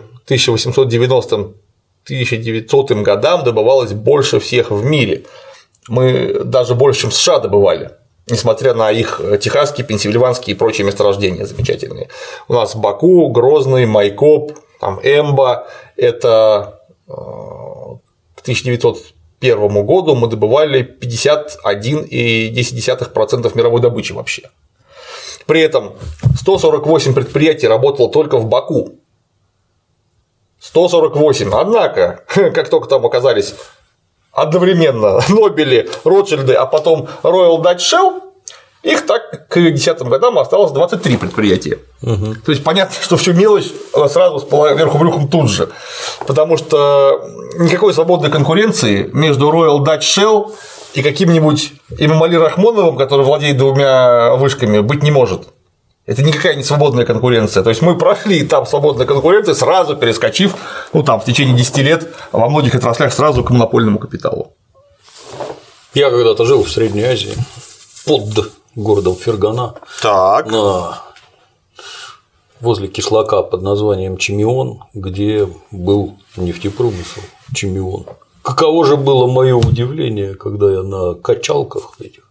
1890-1900 годам добывалось больше всех в мире. Мы даже больше, чем США добывали. Несмотря на их техасские, пенсильванские и прочие месторождения замечательные. У нас Баку, Грозный, Майкоп, там Эмба – это к 1901 году мы добывали 51,10% мировой добычи вообще. При этом 148 предприятий работало только в Баку. 148. Однако, как только там оказались одновременно Нобели, Ротшильды, а потом Royal Dutch Shell, их так к 10-м годам осталось 23 предприятия. То есть понятно, что всю мелочь сразу спала вверху брюхом тут же, потому что никакой свободной конкуренции между Royal Dutch Shell и каким-нибудь Эмомали Рахмоновым, который владеет 2 вышками, быть не может. Это никакая не свободная конкуренция. То есть мы прошли этап свободной конкуренции, сразу перескочив, ну там в течение 10 лет во многих отраслях сразу к монопольному капиталу. Я когда-то жил в Средней Азии под городом Фергана. Так. Возле кишлака под названием Чимион, где был нефтепромысел Чимион. Каково же было мое удивление, когда я на качалках этих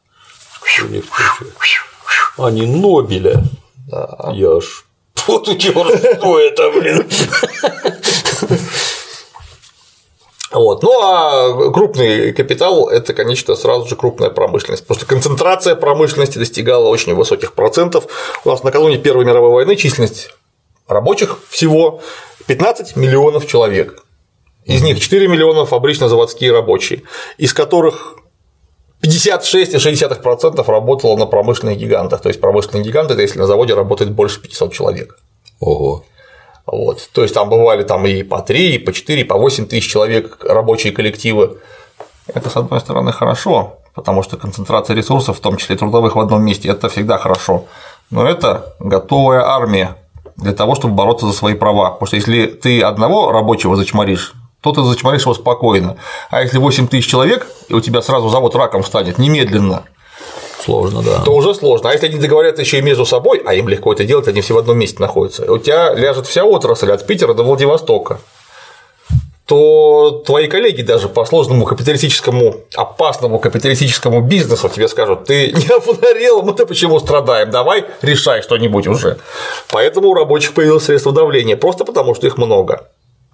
а не Нобеля. Да. Я аж вот утёр, что это, блин. Вот. Ну а крупный капитал – это, конечно, сразу же крупная промышленность, потому что концентрация промышленности достигала очень высоких процентов. У нас накануне Первой мировой войны численность рабочих всего 15 миллионов человек. Из них 4 миллиона фабрично-заводские рабочие, из которых 56,6% работало на промышленных гигантах. То есть промышленные гиганты – это если на заводе работает больше 500 человек. Ого. Вот. То есть там бывали там и по 3, и по 4, и по 8 тысяч человек рабочие коллективы. Это, с одной стороны, хорошо, потому что концентрация ресурсов, в том числе трудовых, в одном месте – это всегда хорошо. Но это готовая армия для того, чтобы бороться за свои права. Потому что если ты одного рабочего зачморишь, то ты зачморишь его спокойно. А если 8 тысяч человек, и у тебя сразу завод раком встанет немедленно, сложно, да. то уже сложно. А если они договорятся еще и между собой, а им легко это делать, они все в одном месте находятся, у тебя ляжет вся отрасль от Питера до Владивостока, то твои коллеги даже по сложному капиталистическому, опасному капиталистическому бизнесу тебе скажут: ты не обнаглел, мы-то почему страдаем, давай решай что-нибудь уже. Поэтому у рабочих появилось средство давления, просто потому что их много.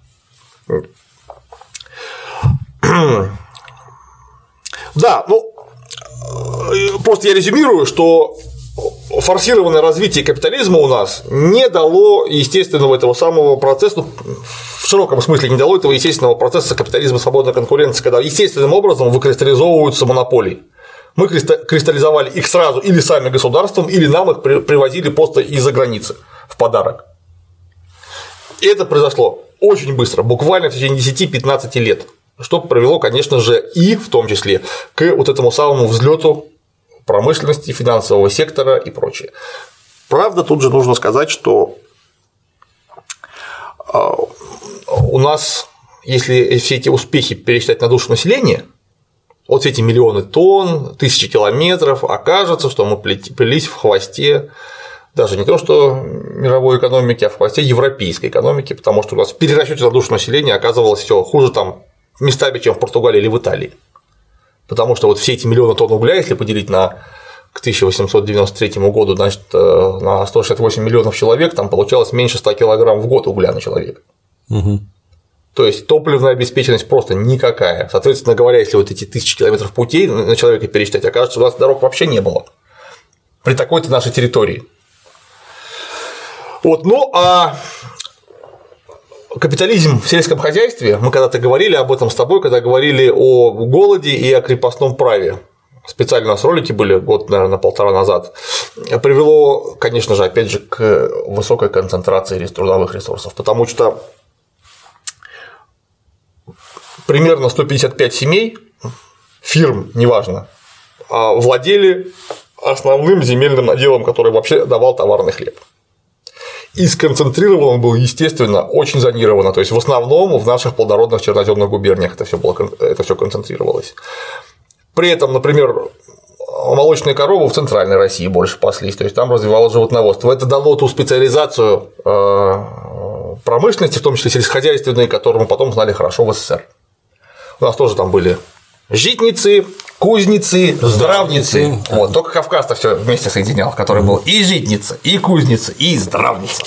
Да, ну просто я резюмирую, что форсированное развитие капитализма у нас не дало естественного этого самого процесса, в широком смысле не дало этого естественного процесса капитализма свободной конкуренции, когда естественным образом выкристаллизовываются монополии. Мы кристаллизовали их сразу или сами государством, или нам их привозили просто из-за границы в подарок. И это произошло очень быстро, буквально в течение 10-15 лет. Что привело, конечно же, и в том числе к вот этому самому взлету промышленности, финансового сектора и прочее. Правда, тут же нужно сказать, что у нас, если все эти успехи пересчитать на душу населения, вот эти миллионы тонн, тысячи километров, окажется, что мы плелись в хвосте даже не то что мировой экономики, а в хвосте европейской экономики, потому что у нас в перерасчёте на душу населения оказывалось все хуже там местами, чем в Португалии или в Италии. Потому что вот все эти миллионы тонн угля, если поделить к 1893 году, значит, на 168 миллионов человек, там получалось меньше 100 килограмм в год угля на человека. Угу. То есть топливная обеспеченность просто никакая. Соответственно говоря, если вот эти тысячи километров путей на человека пересчитать, окажется, что у нас дорог вообще не было при такой-то нашей территории. Вот, ну а капитализм в сельском хозяйстве, мы когда-то говорили об этом с тобой, когда говорили о голоде и о крепостном праве. Специально у нас ролики были год, наверное, полтора назад, привело, конечно же, опять же, к высокой концентрации трудовых ресурсов, потому что примерно 155 семей, фирм, неважно, владели основным земельным наделом, который вообще давал товарный хлеб. И сконцентрирован он был, естественно, очень зонированно, то есть в основном в наших плодородных черноземных губерниях это все концентрировалось. При этом, например, молочные коровы в центральной России больше паслись, то есть там развивалось животноводство. Это дало ту специализацию промышленности, в том числе сельскохозяйственной, которую мы потом знали хорошо в СССР. У нас тоже там были житницы, кузницы, здравницы. Вот, только Кавказ-то все вместе соединял, который был и житница, и кузница, и здравница.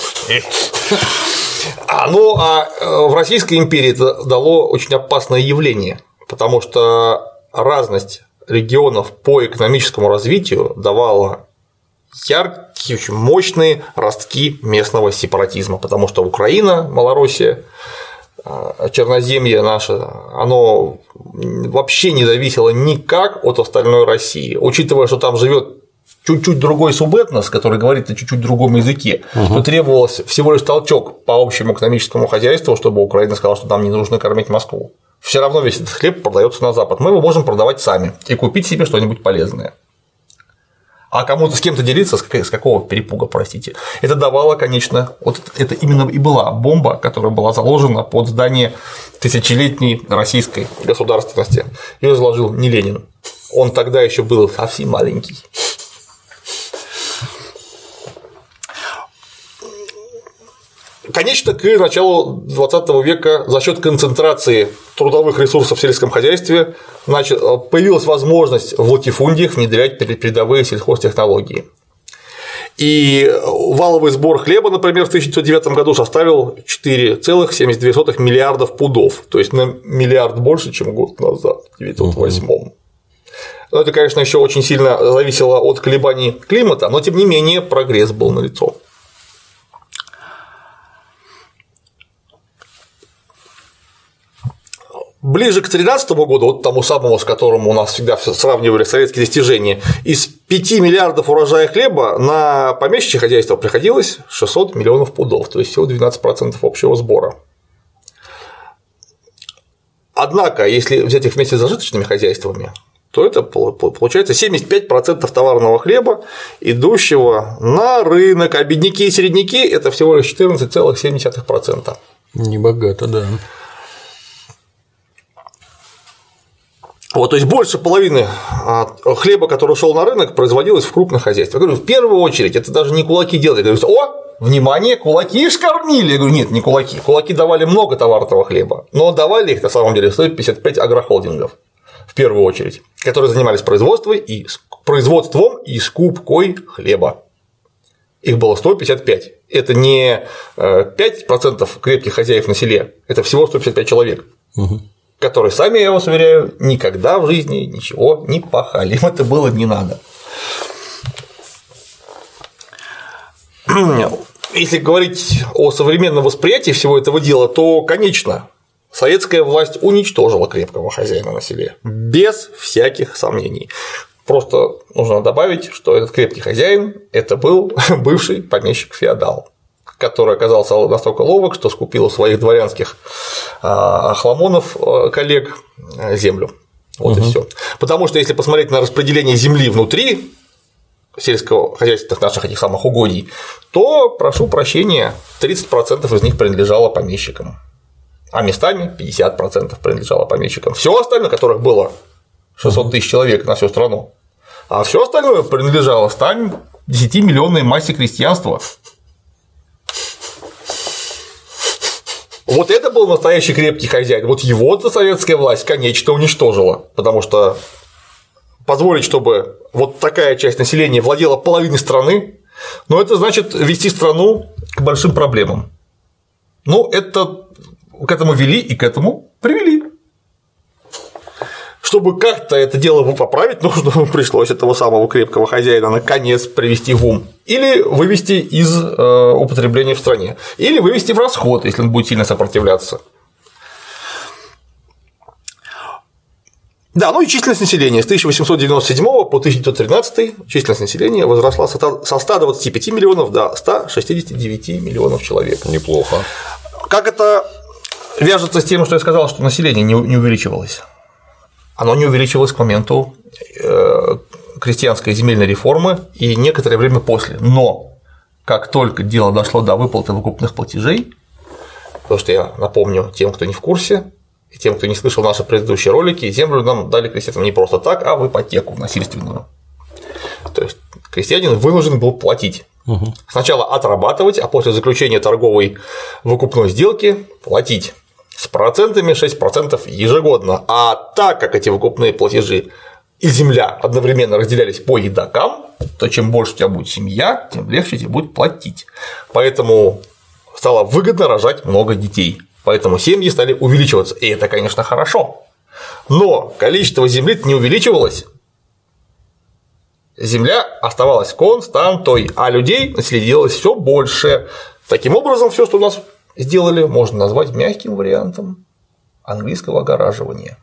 Ну а в Российской империи это дало очень опасное явление, потому что разность регионов по экономическому развитию давала яркие, очень мощные ростки местного сепаратизма, потому что Украина, Малороссия, Черноземье наше, оно вообще не зависело никак от остальной России, учитывая, что там живет чуть-чуть другой субэтнос, который говорит на чуть-чуть другом языке, то требовалось всего лишь толчок по общему экономическому хозяйству, чтобы Украина сказала, что нам не нужно кормить Москву. Все равно весь этот хлеб продается на Запад, мы его можем продавать сами и купить себе что-нибудь полезное. А кому-то с кем-то делиться, с какого перепуга, простите, это давало, конечно, вот это именно и была бомба, которая была заложена под здание тысячелетней российской государственности. Ее заложил не Ленин, он тогда еще был совсем маленький. Конечно, к началу XX века за счет концентрации трудовых ресурсов в сельском хозяйстве появилась возможность в латифундиях внедрять передовые сельхозтехнологии. И валовый сбор хлеба, например, в 1909 году составил 4,72 миллиардов пудов, то есть на миллиард больше, чем год назад, в 1908. Но это, конечно, еще очень сильно зависело от колебаний климата, но тем не менее прогресс был налицо. Ближе к 2013 году, вот тому самому, с которым у нас всегда сравнивали советские достижения, из 5 миллиардов урожая хлеба на помещичье хозяйство приходилось 600 миллионов пудов, то есть всего 12% общего сбора. Однако, если взять их вместе с зажиточными хозяйствами, то это получается 75% товарного хлеба, идущего на рынок, а бедняки и середняки – это всего лишь 14,7%. Небогато, да. Вот, то есть больше половины хлеба, который шел на рынок, производилось в крупных хозяйствах. Я говорю, в первую очередь это даже не кулаки делали. Я говорю, внимание, кулаки ж кормили. Я говорю, нет, не кулаки. Кулаки давали много товарного хлеба, но давали их на самом деле 155 агрохолдингов в первую очередь, которые занимались производством и скупкой хлеба. Их было 155. Это не 5% крепких хозяев на селе, это всего 155 человек. Которые сами, я вас уверяю, никогда в жизни ничего не пахали, им это было не надо. Если говорить о современном восприятии всего этого дела, то, конечно, советская власть уничтожила крепкого хозяина на селе, без всяких сомнений. Просто нужно добавить, что этот крепкий хозяин – это был бывший помещик-феодал, который оказался настолько ловок, что скупил у своих дворянских охламонов коллег землю. Вот и все. Потому что если посмотреть на распределение земли внутри сельского хозяйства наших этих самых угодий, то, прошу прощения, 30% из них принадлежало помещикам, а местами 50% принадлежало помещикам. Все остальное, которых было 600 тысяч человек на всю страну, а все остальное принадлежало 110-миллионной массе крестьянства. Вот это был настоящий крепкий хозяин. Вот его-то советская власть, конечно, уничтожила, потому что позволить, чтобы вот такая часть населения владела половиной страны, но это значит вести страну к большим проблемам. Ну, это к этому вели и к этому привели. Чтобы как-то это дело поправить, нужно пришлось этого самого крепкого хозяина наконец привести в ум. Или вывести из употребления в стране. Или вывести в расход, если он будет сильно сопротивляться. Да, ну и численность населения. С 1897 по 1913 численность населения возросла со 125 миллионов до 169 миллионов человек. Неплохо. Как это вяжется с тем, что я сказал, что население не увеличивалось? Оно не увеличивалось к моменту крестьянской земельной реформы и некоторое время после. Но как только дело дошло до выплаты выкупных платежей, потому что я напомню тем, кто не в курсе, и тем, кто не слышал наши предыдущие ролики, землю нам дали крестьянам не просто так, а в ипотеку насильственную. То есть крестьянин вынужден был платить. Сначала отрабатывать, а после заключения торговой выкупной сделки платить. С процентами 6% ежегодно. А так как эти выкупные платежи и земля одновременно разделялись по едокам, то чем больше у тебя будет семья, тем легче тебе будет платить. Поэтому стало выгодно рожать много детей. Поэтому семьи стали увеличиваться. И это, конечно, хорошо. Но количество земли не увеличивалось. Земля оставалась константой, а людей населилось все больше. Таким образом, все, что у нас сделали, можно назвать мягким вариантом английского огораживания.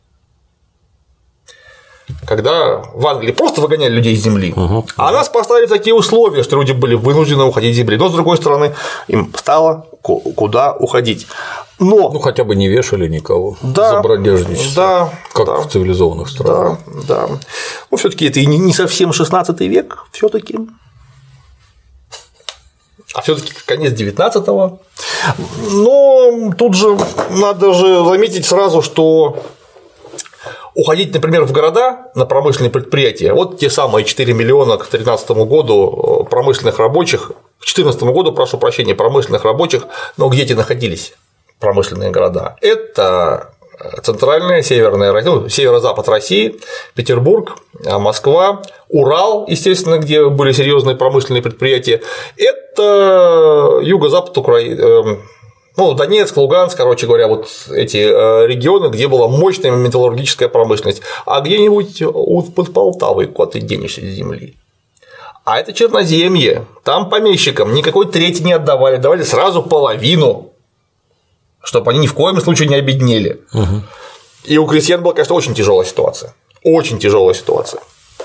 Когда в Англии просто выгоняли людей из земли, а нас поставили в такие условия, что люди были вынуждены уходить из земли, но с другой стороны им стало куда уходить. Но хотя бы не вешали никого за бродяжничество, как в цивилизованных странах. Да. Ну, все-таки это и не совсем 16 век, все-таки. А все-таки конец 19-го. Но тут же надо же заметить сразу, что уходить, например, в города на промышленные предприятия, вот те самые 4 миллиона к 2013 году промышленных рабочих, к 2014 году, прошу прощения, промышленных рабочих, но где эти находились промышленные города? Это центральная, северная, ну, северо-запад России, Петербург, Москва, Урал, естественно, где были серьезные промышленные предприятия, это юго-запад Украины, ну, Донецк, Луганск, короче говоря, вот эти регионы, где была мощная металлургическая промышленность, а где-нибудь под Полтавой куда ты денешься с земли. А это черноземье, там помещикам никакой трети не отдавали, давали сразу половину, чтобы они ни в коем случае не обеднели. Угу. И у крестьян была, конечно, очень тяжелая ситуация. Очень тяжелая ситуация.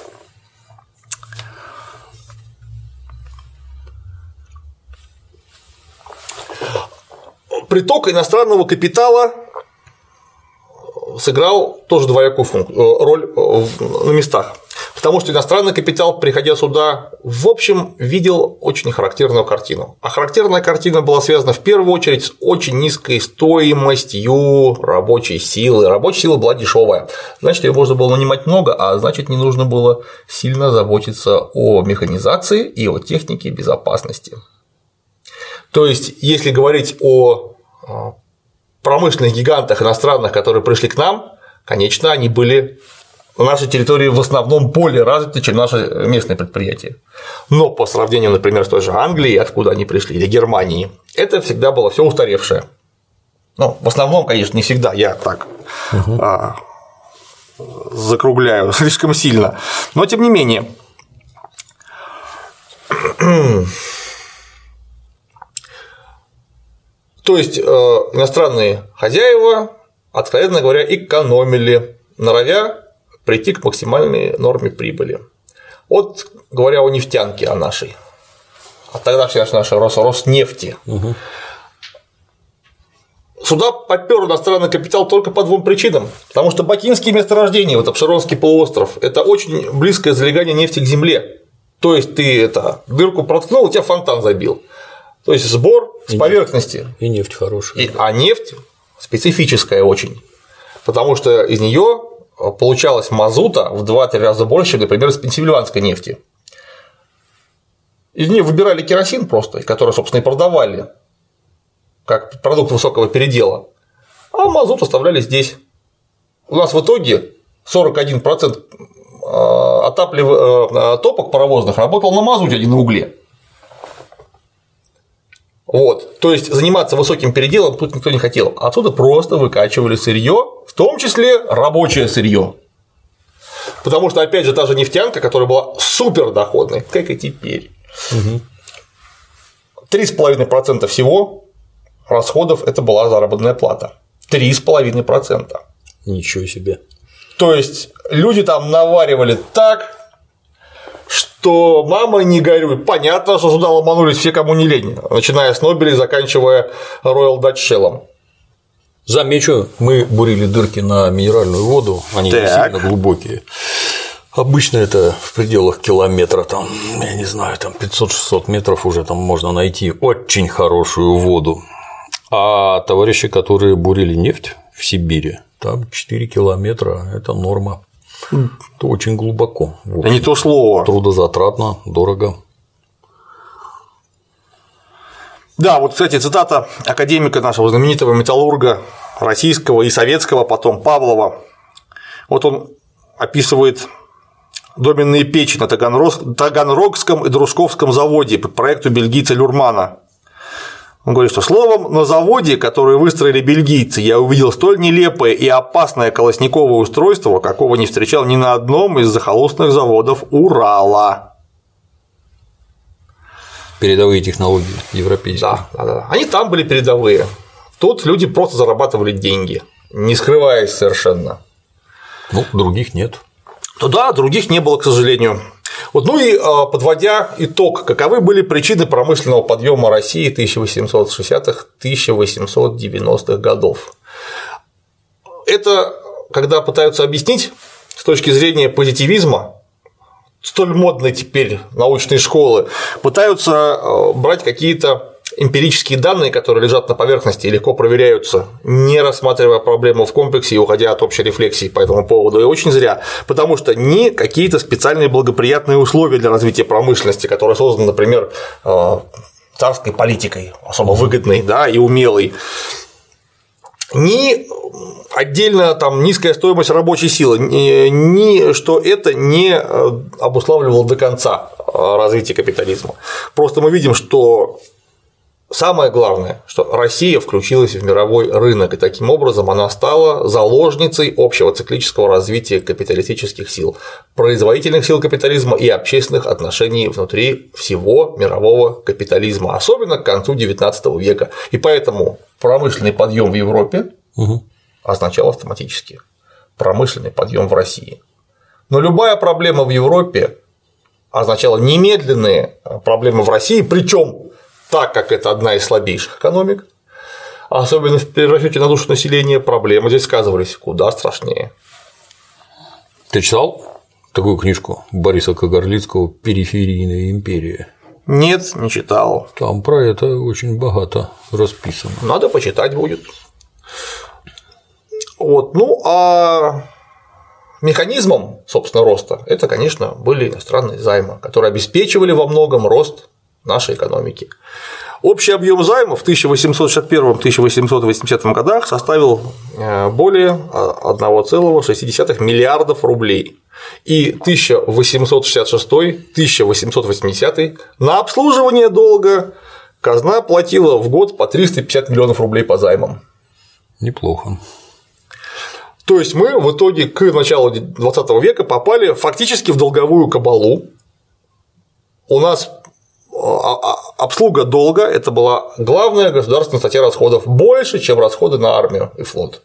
Приток иностранного капитала сыграл тоже двоякую роль на местах. Потому что иностранный капитал, приходя сюда, в общем, видел очень характерную картину. А характерная картина была связана в первую очередь с очень низкой стоимостью рабочей силы. Рабочая сила была дешевая. Значит, ее можно было нанимать много, а значит, не нужно было сильно заботиться о механизации и о технике безопасности. То есть, если говорить о промышленных гигантах иностранных, которые пришли к нам, конечно, они были на нашей территории в основном более развиты, чем наши местные предприятия. Но по сравнению, например, с той же Англией, откуда они пришли, или Германией, это всегда было все устаревшее. Ну, в основном, конечно, не всегда, я так закругляю слишком сильно, но тем не менее. То есть иностранные хозяева, откровенно говоря, экономили, норовя прийти к максимальной норме прибыли. Вот говоря о нефтянке, о нашей, а тогда нашей Роснефти. Угу. Сюда попёр иностранный капитал только по двум причинам. Потому что бакинские месторождения, вот Апшеронский полуостров, это очень близкое залегание нефти к земле. То есть ты дырку проткнул, у тебя фонтан забил. То есть сбор с поверхности. И нефть хорошая. А нефть специфическая очень. Потому что из нее получалось мазута в 2-3 раза больше, чем, например, из пенсильванской нефти. Из нее выбирали керосин просто, который, собственно, и продавали как продукт высокого передела, а мазут оставляли здесь. У нас в итоге 41% топок паровозных работал на мазуте, а не на угле. Вот. То есть заниматься высоким переделом тут никто не хотел. Отсюда просто выкачивали сырье, в том числе рабочее сырье. Потому что, опять же, та же нефтянка, которая была супер доходной, как и теперь. 3,5% всего расходов это была заработная плата. 3,5%. Ничего себе. То есть люди там наваривали так, что мама не горюй. Понятно, что сюда ломанулись все, кому не лень, начиная с Нобеля и заканчивая Royal Dutch Shell. Замечу, мы бурили дырки на минеральную воду, они сильно глубокие. Обычно это в пределах километра, там, я не знаю, там 500-600 метров уже там можно найти очень хорошую воду. А товарищи, которые бурили нефть в Сибири, там 4 километра – это норма. Это очень глубоко. Это не то слово. Трудозатратно, дорого. Да, вот, кстати, цитата академика нашего знаменитого металлурга российского и советского, потом Павлова. Вот он описывает доменные печи на Таганрогском и Дружковском заводе по проекту бельгийца Люрмана. Он говорит, что словом, на заводе, который выстроили бельгийцы, я увидел столь нелепое и опасное колосниковое устройство, какого не встречал ни на одном из захолустных заводов Урала. Передовые технологии европейские. Да. Они там были передовые. Тут люди просто зарабатывали деньги, не скрываясь совершенно. Ну, других нет. Ну да, других не было, к сожалению. Вот, ну и подводя итог, каковы были причины промышленного подъема России 1860-1890-х годов? Это когда пытаются объяснить с точки зрения позитивизма, столь модной теперь научной школы, пытаются брать какие-то эмпирические данные, которые лежат на поверхности и легко проверяются, не рассматривая проблему в комплексе и уходя от общей рефлексии по этому поводу. И очень зря, потому что не какие-то специальные благоприятные условия для развития промышленности, которые созданы, например, царской политикой, особо выгодной, да, и умелой, ни отдельно там низкая стоимость рабочей силы, ни что это не обуславливало до конца развития капитализма. Просто мы видим, что самое главное, что Россия включилась в мировой рынок, и таким образом она стала заложницей общего циклического развития капиталистических сил, производительных сил капитализма и общественных отношений внутри всего мирового капитализма, особенно к концу XIX века. И поэтому промышленный подъем в Европе означал автоматически промышленный подъем в России. Но любая проблема в Европе означала немедленные проблемы в России, причем так как это одна из слабейших экономик, особенно в перерасчёте на душу населения, проблемы здесь сказывались куда страшнее. Ты читал такую книжку Бориса Кагарлицкого «Периферийная империя»? Нет, не читал. Там про это очень богато расписано. Надо почитать будет. Вот. Ну а механизмом, собственно, роста это, конечно, были иностранные займы, которые обеспечивали во многом рост нашей экономики. Общий объем займов в 1861-1880 годах составил более 1,6 миллиардов рублей, и 1866-1880 на обслуживание долга казна платила в год по 350 миллионов рублей по займам. Неплохо. То есть мы в итоге к началу XX века попали фактически в долговую кабалу. У нас обслуга долга – это была главная государственная статья расходов, больше, чем расходы на армию и флот.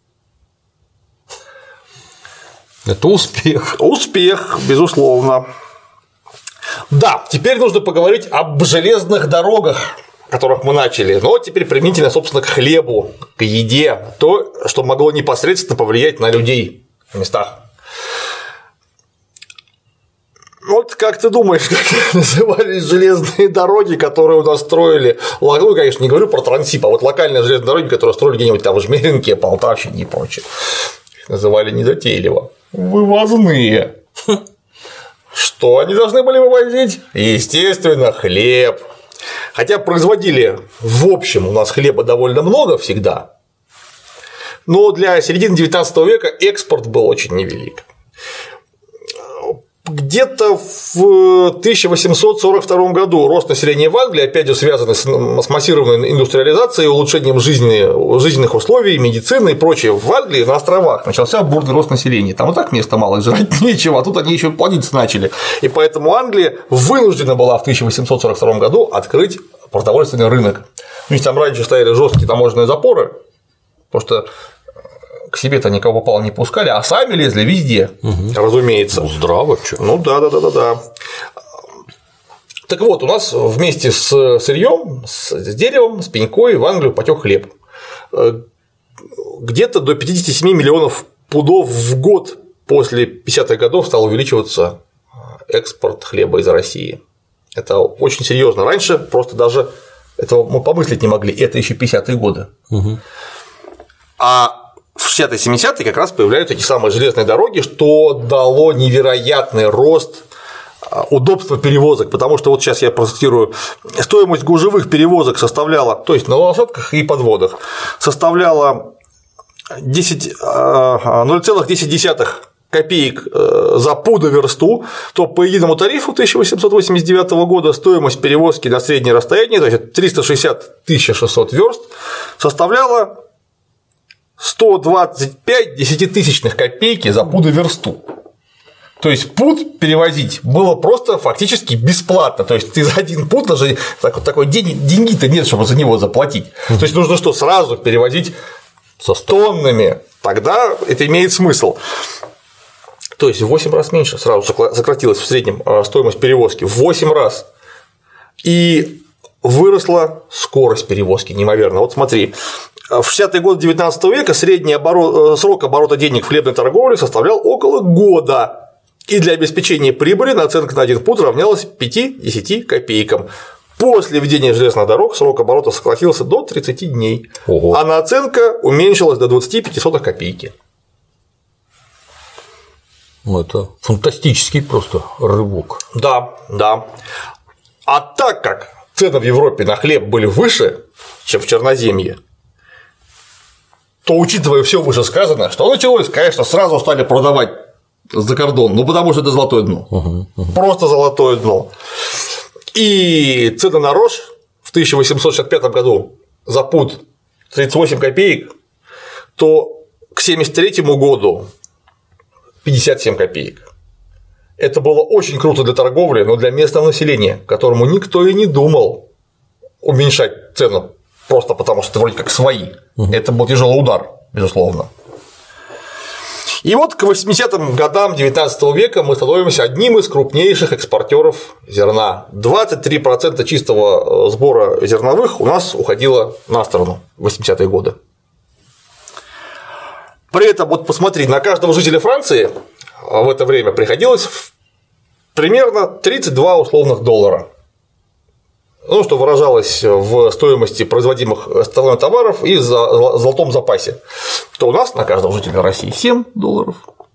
Это успех. Успех, безусловно. Да, теперь нужно поговорить об железных дорогах, о которых мы начали, но теперь применительно, собственно, к хлебу, к еде, то, что могло непосредственно повлиять на людей в местах. Вот как ты думаешь, как назывались железные дороги, которые у нас строили? Ну, конечно, не говорю про Трансип, а вот локальные железные дороги, которые строили где-нибудь там в Жмеринке, Полтавщине и прочее. Их называли незатейливо вывозные. Что они должны были вывозить? Естественно, хлеб. Хотя производили в общем у нас хлеба довольно много всегда, но для середины XIX века экспорт был очень невелик. Где-то в 1842 году рост населения в Англии, опять же, связанный с массированной индустриализацией, улучшением жизненных условий, медицины и прочее. В Англии на островах начался бурный рост населения. Там и так места мало, жрать нечего, а тут они еще плодиться начали. И поэтому Англия вынуждена была в 1842 году открыть продовольственный рынок. То есть там раньше стояли жесткие таможенные запоры, потому что к себе-то никого попало не пускали, а сами лезли везде, разумеется. Ну, здраво, что? Ну да. Так вот, у нас вместе с сырьем, с деревом, с пенькой в Англию потек хлеб. Где-то до 57 миллионов пудов в год после 50-х годов стал увеличиваться экспорт хлеба из России. Это очень серьезно. Раньше просто даже этого мы помыслить не могли. Это еще 50-е годы. А в 60-е-70-е как раз появляются эти самые железные дороги, что дало невероятный рост удобства перевозок, потому что вот сейчас я процитирую: стоимость гужевых перевозок составляла, то есть на лошадках и подводах, составляла 0,10 копеек за пудоверсту, то по единому тарифу 1889 года стоимость перевозки на среднее расстояние, то есть 360 600 верст, составляла 125 десятитысячных копейки за пудоверсту. То есть пуд перевозить было просто фактически бесплатно. То есть ты за один пуд даже такой деньги-то нет, чтобы за него заплатить. То есть нужно что, сразу перевозить со тоннами, тогда это имеет смысл. То есть в 8 раз меньше сразу сократилась в среднем стоимость перевозки, в 8 раз. И выросла скорость перевозки неимоверно. Вот смотри, в 60-е годы XIX века средний срок оборота денег в хлебной торговле составлял около года. И для обеспечения прибыли наценка на один пуд равнялась 5-10 копейкам. После введения железных дорог срок оборота сократился до 30 дней, а наценка уменьшилась до 25 копейки. Ну, это фантастический просто рывок. Да. А так как цены в Европе на хлеб были выше, чем в Черноземье, то, учитывая все вышесказанное, что началось, конечно, сразу стали продавать за кордон, ну потому что это золотое дно. Просто золотое дно. И цены на рожь в 1865 году за пуд 38 копеек, то к 1973 году 57 копеек. Это было очень круто для торговли, но для местного населения, которому никто и не думал уменьшать цену просто потому, что это вроде как свои. Это был тяжелый удар, безусловно. И вот к 80-м годам 19 века мы становимся одним из крупнейших экспортеров зерна. 23% чистого сбора зерновых у нас уходило на сторону в 80-е годы. При этом, вот посмотри, на каждого жителя Франции в это время приходилось примерно 32 условных доллара. Ну, что выражалось в стоимости производимых страной товаров и золотом запасе, то у нас на каждого жителя России 7 долларов.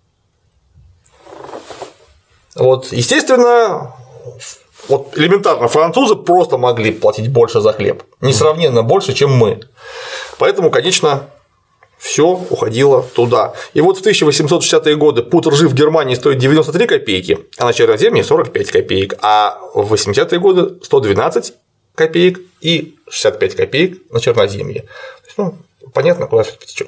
Вот, естественно, вот элементарно французы просто могли платить больше за хлеб, несравненно больше, чем мы. Поэтому, конечно, все уходило туда. И вот в 1860-е годы пуд ржи в Германии стоит 93 копейки, а на Черноземье 45 копеек, а в 80-е годы 112 копеек и 65 копеек на Черноземье. То есть, ну, понятно, куда все течет.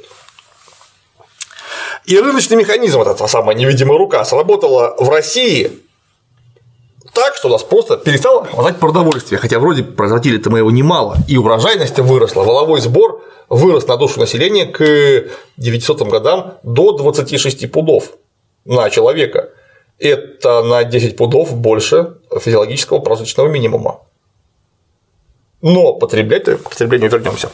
И рыночный механизм, вот эта самая невидимая рука, сработала в России так, что у нас просто перестало хватать продовольствия, хотя вроде производили-то мы его немало, и урожайность выросла, валовой сбор вырос на душу населения к 900 годам до 26 пудов на человека. Это на 10 пудов больше физиологического прожиточного минимума. Но к потреблению вернемся.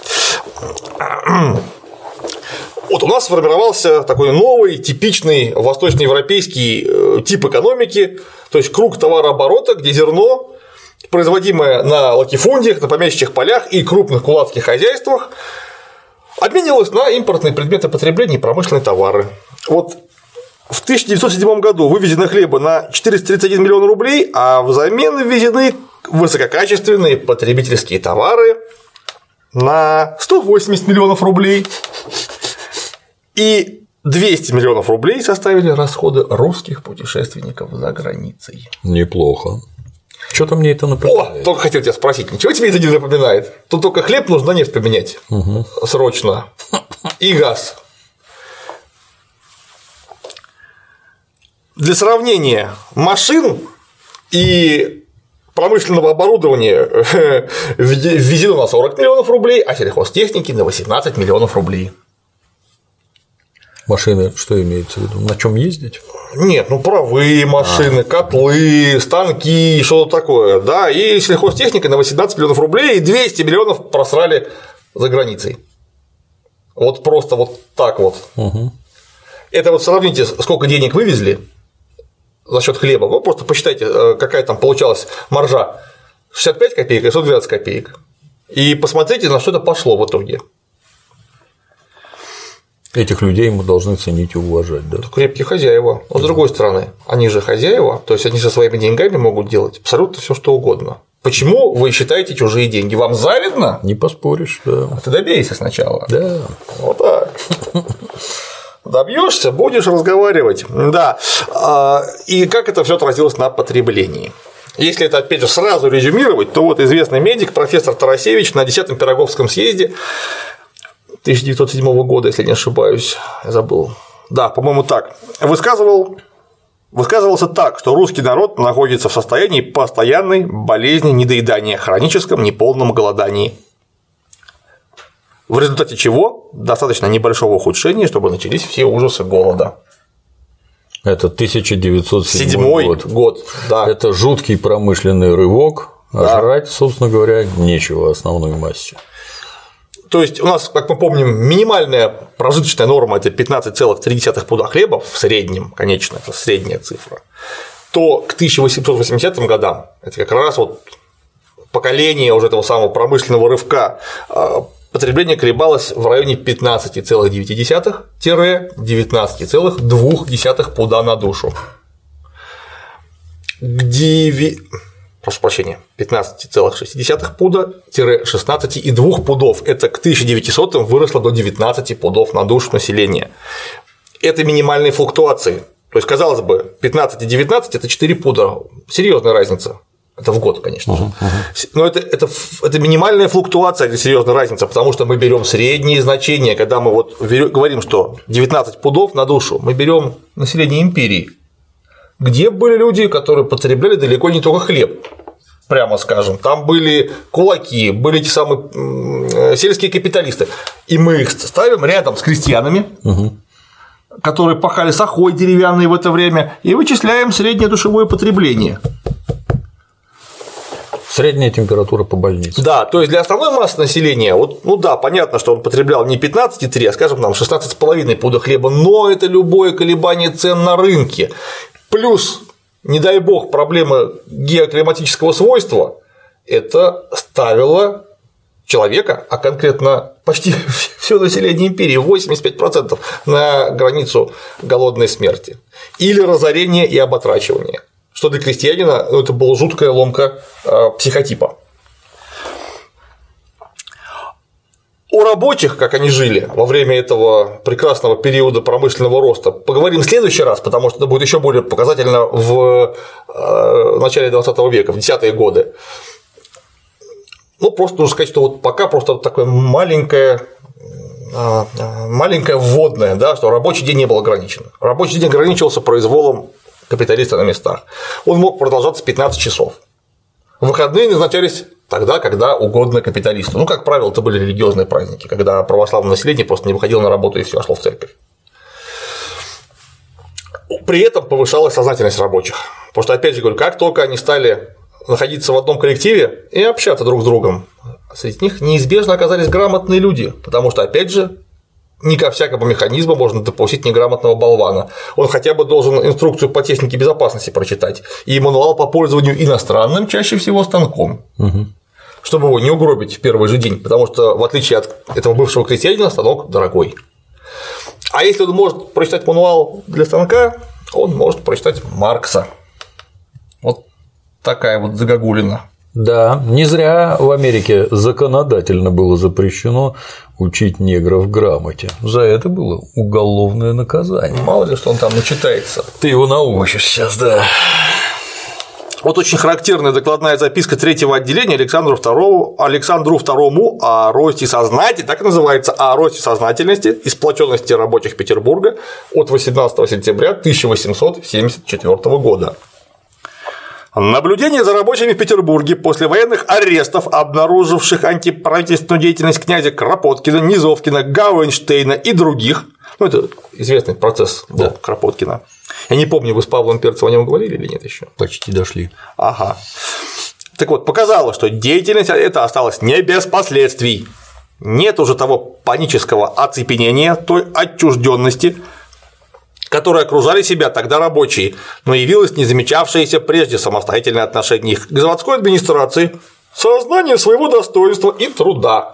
Вот у нас сформировался такой новый, типичный восточноевропейский тип экономики, то есть круг товарооборота, где зерно, производимое на латифундиях, на помещичьих полях и крупных кулацких хозяйствах, обменивалось на импортные предметы потребления и промышленные товары. Вот в 1907 году вывезено хлеба на 431 миллион рублей, а взамен ввезены высококачественные потребительские товары на 180 миллионов рублей. И 200 миллионов рублей составили расходы русских путешественников за границей. Неплохо. Что-то мне это напоминает. О, только хотел тебя спросить, ничего тебе это не напоминает? Тут только хлеб нужно нефть поменять срочно. И газ. Для сравнения, машин и промышленного оборудования ввезено на 40 миллионов рублей, а сельхозтехники на 18 миллионов рублей. Машины, что имеется в виду? На чем ездить? Нет, ну паровые машины, котлы, станки, что-то такое, да, и сельхозтехника на 18 миллионов рублей, и 200 миллионов просрали за границей. Вот просто вот так вот. Это вот сравните, сколько денег вывезли за счет хлеба, вы просто посчитайте, какая там получалась маржа 65 копеек и 112 копеек. И посмотрите, на что это пошло в итоге. Этих людей мы должны ценить и уважать, да? Крепкие хозяева. Но с другой стороны, они же хозяева, то есть они со своими деньгами могут делать абсолютно все, что угодно. Почему вы считаете чужие деньги? Вам завидно? Не поспоришь, да. А ты добейся сначала. Да. Вот так. Добьешься, будешь разговаривать. Да. И как это все отразилось на потреблении? Если это, опять же, сразу резюмировать, то вот известный медик, профессор Тарасевич на 10-м Пироговском съезде 1907 года, если не ошибаюсь, я забыл. Да, по-моему, так. Высказывался так, что русский народ находится в состоянии постоянной болезни недоедания, хроническом неполном голодании. В результате чего достаточно небольшого ухудшения, чтобы начались все ужасы голода. Это 1907 год. Да. Это жуткий промышленный рывок, а жрать, собственно говоря, нечего основной массе. То есть у нас, как мы помним, минимальная прожиточная норма – это 15,3 пуда хлеба в среднем, конечно, это средняя цифра, то к 1880 годам это как раз вот поколение уже этого самого промышленного рывка, потребление колебалось в районе 15,9–19,2 пуда на душу. прошу прощения, 15,6 пуда-16,2 пудов. Это к 1900-м выросло до 19 пудов на душу населения. Это минимальные флуктуации. То есть, казалось бы, 15 и 19 – это 4 пуда. Серьезная разница. Это в год, конечно же. Но это минимальная флуктуация, это серьезная разница, потому что мы берем средние значения, когда мы вот говорим, что 19 пудов на душу, мы берем население империи, где были люди, которые потребляли далеко не только хлеб, прямо скажем, там были кулаки, были те самые сельские капиталисты, и мы их ставим рядом с крестьянами, которые пахали сахой деревянной в это время, и вычисляем среднее душевое потребление. Средняя температура по больнице. Да, то есть для основной массы населения, вот, ну да, понятно, что он потреблял не 15,3, а, скажем, там 16,5 пуда хлеба, но это любое колебание цен на рынке. Плюс, не дай бог, проблема геоклиматического свойства, это ставило человека, а конкретно почти все население империи, 85%, на границу голодной смерти или разорения и оботрачивания. Что для крестьянина это была жуткая ломка психотипа. О рабочих, как они жили во время этого прекрасного периода промышленного роста, поговорим в следующий раз, потому что это будет еще более показательно в начале 20 века, в 10-е годы. Ну, просто нужно сказать, что вот пока просто такое маленькое вводное, да, что рабочий день не был ограничен. Рабочий день ограничивался произволом капиталиста на местах. Он мог продолжаться 15 часов. Выходные назначались тогда, когда угодно капиталисту. Ну, как правило, это были религиозные праздники, когда православное население просто не выходило на работу и все, шло в церковь. При этом повышалась сознательность рабочих. Потому что, опять же говорю, как только они стали находиться в одном коллективе и общаться друг с другом, среди них неизбежно оказались грамотные люди, потому что, опять же, не ко всякому механизму можно допустить неграмотного болвана. Он хотя бы должен инструкцию по технике безопасности прочитать и мануал по пользованию иностранным, чаще всего станком, чтобы его не угробить в первый же день, потому что, в отличие от этого бывшего крестьянина, станок дорогой. А если он может прочитать мануал для станка, он может прочитать Маркса. Вот такая вот загогулина. Да, не зря в Америке законодательно было запрещено учить негров грамоте. За это было уголовное наказание. Мало ли, что он там начитается. Ты его научишь сейчас, да. Вот очень характерная докладная записка третьего отделения Александру II о росте сознательности, так и называется, о росте сознательности и сплоченности рабочих Петербурга от 18 сентября 1874 года. Наблюдение за рабочими в Петербурге после военных арестов, обнаруживших антиправительственную деятельность князя Кропоткина, Низовкина, Гауэнштейна и других. Ну, это известный процесс был Кропоткина. Я не помню, вы с Павлом Перцевым о нем говорили или нет еще? Почти дошли. Ага. Так вот, показало, что деятельность эта осталась не без последствий. Нет уже того панического оцепенения, той отчужденности, которые окружали себя тогда рабочие, но явилось не замечавшееся прежде самостоятельное отношение их к заводской администрации, сознание своего достоинства и труда.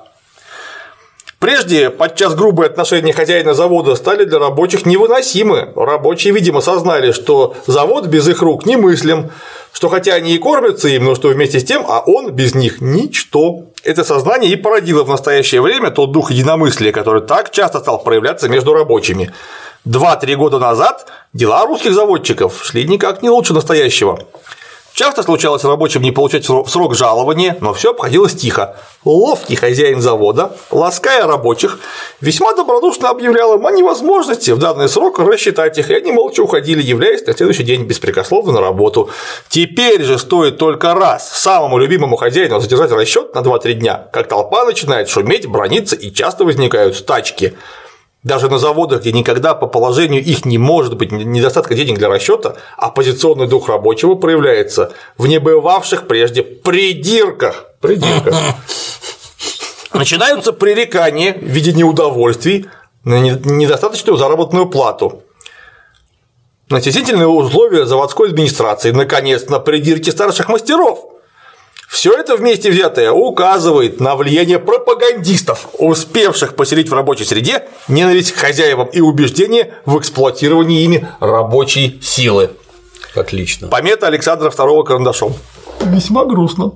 Прежде подчас грубые отношения хозяина завода стали для рабочих невыносимы. Рабочие, видимо, сознали, что завод без их рук немыслим, что хотя они и кормятся им, но что вместе с тем, а он без них ничто. Это сознание и породило в настоящее время тот дух единомыслия, который так часто стал проявляться между рабочими. 2-3 года назад дела русских заводчиков шли никак не лучше настоящего. Часто случалось рабочим не получать в срок жалования, но все обходилось тихо. Ловкий хозяин завода, лаская рабочих, весьма добродушно объявлял им о невозможности в данный срок рассчитать их, и они молча уходили, являясь на следующий день беспрекословно на работу. Теперь же стоит только раз самому любимому хозяину задержать расчет на 2-3 дня, как толпа начинает шуметь, браниться, и часто возникают стачки. Даже на заводах, где никогда по положению их не может быть недостатка денег для расчета, оппозиционный дух рабочего проявляется в небывавших прежде придирках. Начинаются пререкания в виде неудовольствий на недостаточную заработную плату, на стеснительные условия заводской администрации, наконец, на придирки старших мастеров. Все это вместе взятое указывает на влияние пропагандистов, успевших поселить в рабочей среде ненависть к хозяевам и убеждение в эксплуатировании ими рабочей силы. Отлично. Помета Александра II карандашом. Весьма грустно.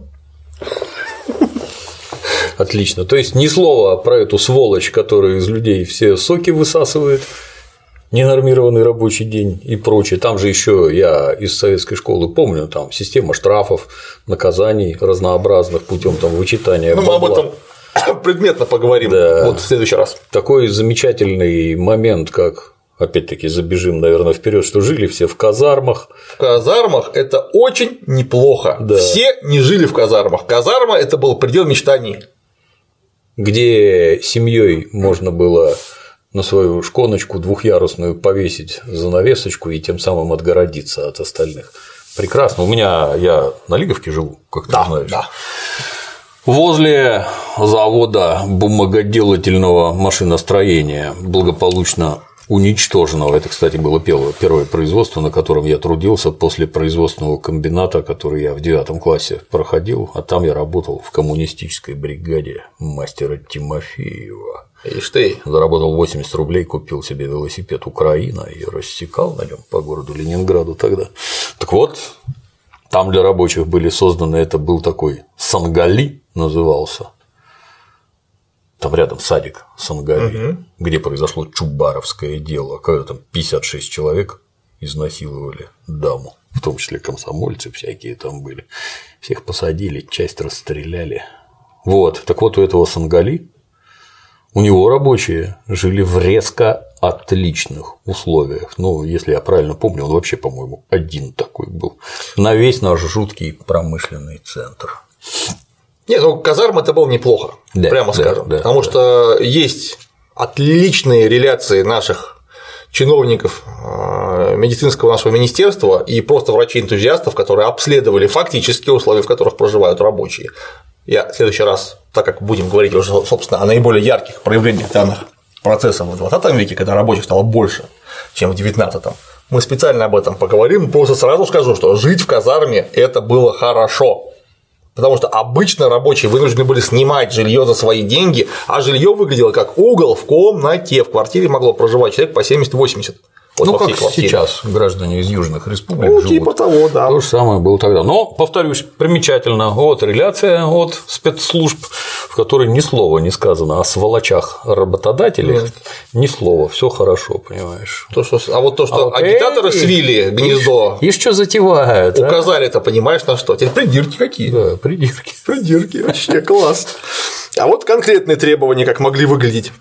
Отлично. То есть ни слова про эту сволочь, которая из людей все соки высасывает, ненормированный рабочий день и прочее. Там же еще я из советской школы помню, там система штрафов, наказаний разнообразных путем там вычитания. Ну, мы об этом предметно поговорим вот в следующий раз. Такой замечательный момент, как, опять-таки, забежим, наверное, вперед, что жили все в казармах. В казармах это очень неплохо. Да. Все не жили в казармах. Казарма – это был предел мечтаний. Где семьей можно было на свою шконочку двухъярусную повесить занавесочку и тем самым отгородиться от остальных. Прекрасно. Я на Лиговке живу, как ты знаешь. Да. Возле завода бумагоделательного машиностроения, благополучно уничтоженного, это, кстати, было первое производство, на котором я трудился после производственного комбината, который я в 9 классе проходил, а там я работал в коммунистической бригаде мастера Тимофеева. Ишь ты. Заработал 80 рублей, купил себе велосипед «Украина» и рассекал на нем по городу Ленинграду тогда. Так вот, там для рабочих были созданы, это был такой Сангали назывался. Там рядом садик Сангали, где произошло Чубаровское дело, когда там 56 человек изнасиловали даму, в том числе комсомольцы всякие там были. Всех посадили, часть расстреляли. Вот, так вот у этого Сангали, у него рабочие жили в резко отличных условиях. Ну, если я правильно помню, он вообще, по-моему, один такой был. На весь наш жуткий промышленный центр. Нет, ну казарма это было неплохо, прямо скажем. Потому что есть отличные реляции наших чиновников медицинского нашего министерства и просто врачей-энтузиастов, которые обследовали фактические условия, в которых проживают рабочие. Я в следующий раз, так как будем говорить уже, собственно, о наиболее ярких проявлениях данных процессов в 20 веке, когда рабочих стало больше, чем в 19-м, мы специально об этом поговорим. Просто сразу скажу, что жить в казарме – это было хорошо. Потому что обычно рабочие вынуждены были снимать жилье за свои деньги, а жилье выглядело как угол в комнате. В квартире могло проживать человек по 70-80. Вот ну, как сейчас граждане из южных республик живут. Типа того, да. То же самое было тогда. Но, повторюсь, примечательно, вот реляция от спецслужб, в которой ни слова не сказано о сволочах работодателей, ни слова, все хорошо, понимаешь. А вот агитаторы свили гнездо. И что затевают? Указали-то, понимаешь, на что? Теперь придирки какие. Да, придирки. Придирки, вообще класс. А вот конкретные требования, как могли выглядеть.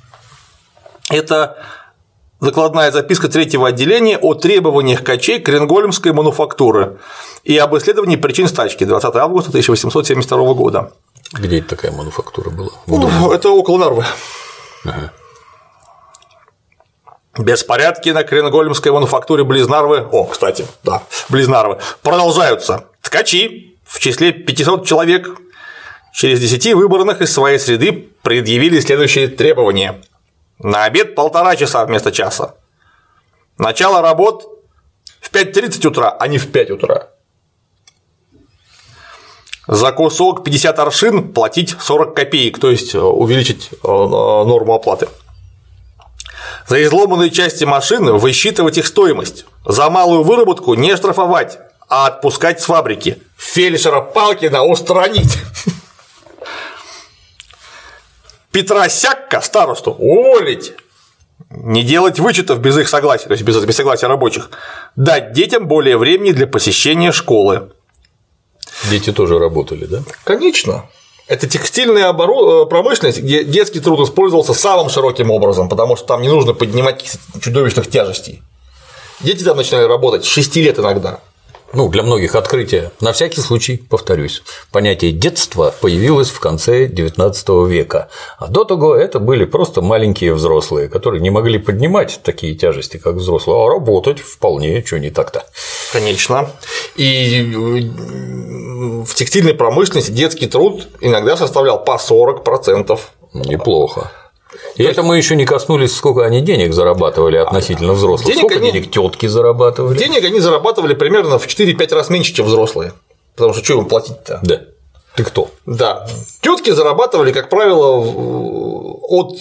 Это закладная записка 3-го отделения о требованиях Качей Кренгольмской мануфактуры и об исследовании причин стачки 20 августа 1872 года. Где это такая мануфактура была? Это около Нарвы. Ага. Беспорядки на Кренгольмской мануфактуре близ Нарвы. Кстати, да, близ Нарвы. Продолжаются. Ткачи в числе 500 человек через 10 выбранных из своей среды предъявили следующие требования. На обед 1,5 часа вместо часа. Начало работ в 5:30 утра, а не в 5 утра. За кусок 50 аршин платить 40 копеек, то есть увеличить норму оплаты. За изломанные части машины высчитывать их стоимость. За малую выработку не штрафовать, а отпускать с фабрики. Фельдшера Палкина устранить. Петра Сякка, старосту, уволить, не делать вычетов без их согласия, то есть без согласия рабочих, дать детям более времени для посещения школы. Дети тоже работали, да? Конечно. Это текстильная промышленность, где детский труд использовался самым широким образом, потому что там не нужно поднимать каких-то чудовищных тяжестей. Дети там начинали работать с 6 лет иногда. Ну, для многих открытие. На всякий случай, повторюсь, понятие детства появилось в конце XIX века, а до того это были просто маленькие взрослые, которые не могли поднимать такие тяжести, как взрослые, а работать вполне, что не так-то. Конечно. И в текстильной промышленности детский труд иногда составлял по 40%. Неплохо. И это мы еще не коснулись, сколько они денег зарабатывали относительно взрослых. Сколько денег тетки зарабатывали? Денег они зарабатывали примерно в 4-5 раз меньше, чем взрослые. Потому что им платить-то? Да. Ты кто? Да. Тетки зарабатывали, как правило, от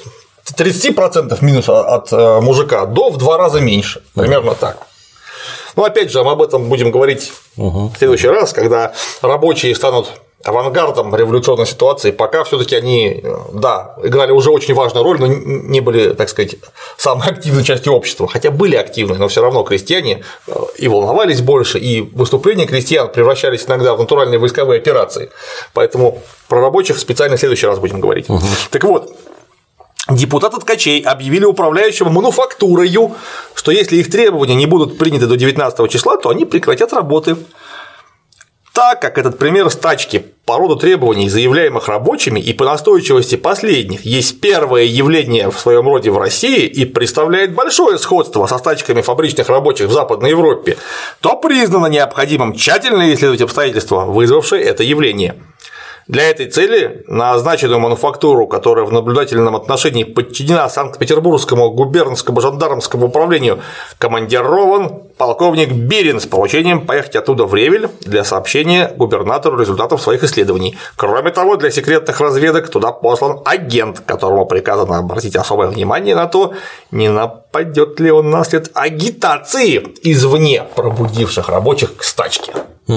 30% минус от мужика до в 2 раза меньше. Примерно так. Но опять же, мы об этом будем говорить в следующий раз, когда рабочие станут авангардом революционной ситуации, пока все-таки они, да, играли уже очень важную роль, но не были, так сказать, самой активной частью общества, хотя были активны, но все равно крестьяне и волновались больше, и выступления крестьян превращались иногда в натуральные войсковые операции, поэтому про рабочих специально в следующий раз будем говорить. Так вот, депутаты ткачей объявили управляющему мануфактурою, что если их требования не будут приняты до 19 числа, то они прекратят работы. Так как этот пример стачки по роду требований, заявляемых рабочими, и по настойчивости последних есть первое явление в своем роде в России и представляет большое сходство со стачками фабричных рабочих в Западной Европе, то признано необходимым тщательно исследовать обстоятельства, вызвавшие это явление. Для этой цели на означенную мануфактуру, которая в наблюдательном отношении подчинена Санкт-Петербургскому губернскому жандармскому управлению, командирован полковник Бирин с поручением поехать оттуда в Ревель для сообщения губернатору результатов своих исследований. Кроме того, для секретных разведок туда послан агент, которому приказано обратить особое внимание на то, не нападет ли он на след агитации извне пробудивших рабочих к стачке.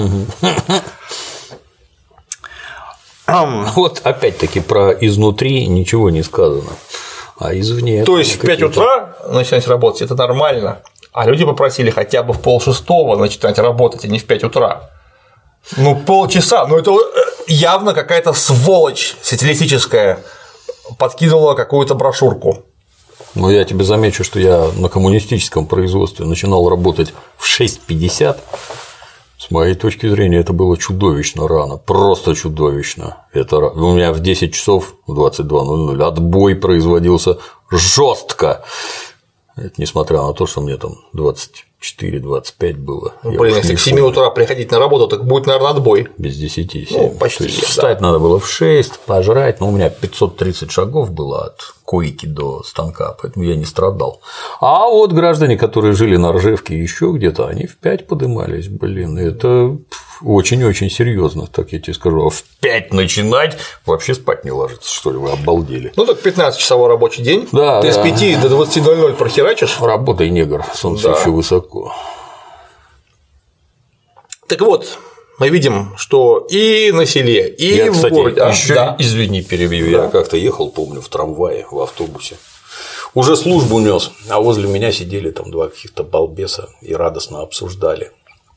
Вот опять-таки про изнутри ничего не сказано, а извне. То есть в 5 утра начинать работать – это нормально, а люди попросили хотя бы в 5:30 начинать работать, а не в 5 утра. Ну, полчаса, ну это явно какая-то сволочь социалистическая подкинула какую-то брошюрку. Ну, я тебе замечу, что я на коммунистическом производстве начинал работать в 6:50. С моей точки зрения, это было чудовищно рано, просто чудовищно. Это у меня в 10 часов, в 22:00 отбой производился жестко. Это несмотря на то, что мне там 24-25 было. Блин, если к 7 утра приходить на работу, так будет, наверное, отбой. Без 10. Ну, почти. То есть встать надо было в 6, пожрать, но у меня 530 шагов было от койки до станка, поэтому я не страдал. А вот граждане, которые жили на Ржевке еще где-то, они в 5 подымались, блин, это очень-очень серьезно, так я тебе скажу. А в 5 начинать вообще спать не ложится, что ли, вы обалдели. Ну так 15-часовой рабочий день. Да, ты с 5 до 20:00 прохерачишь. Работай, негр, солнце еще высоко. Так вот, мы видим, что и на селе, и я, в кстати, городе. Извини, перебью. Я как-то ехал, помню, в трамвае, в автобусе. Уже службу нес, а возле меня сидели там два каких-то балбеса и радостно обсуждали,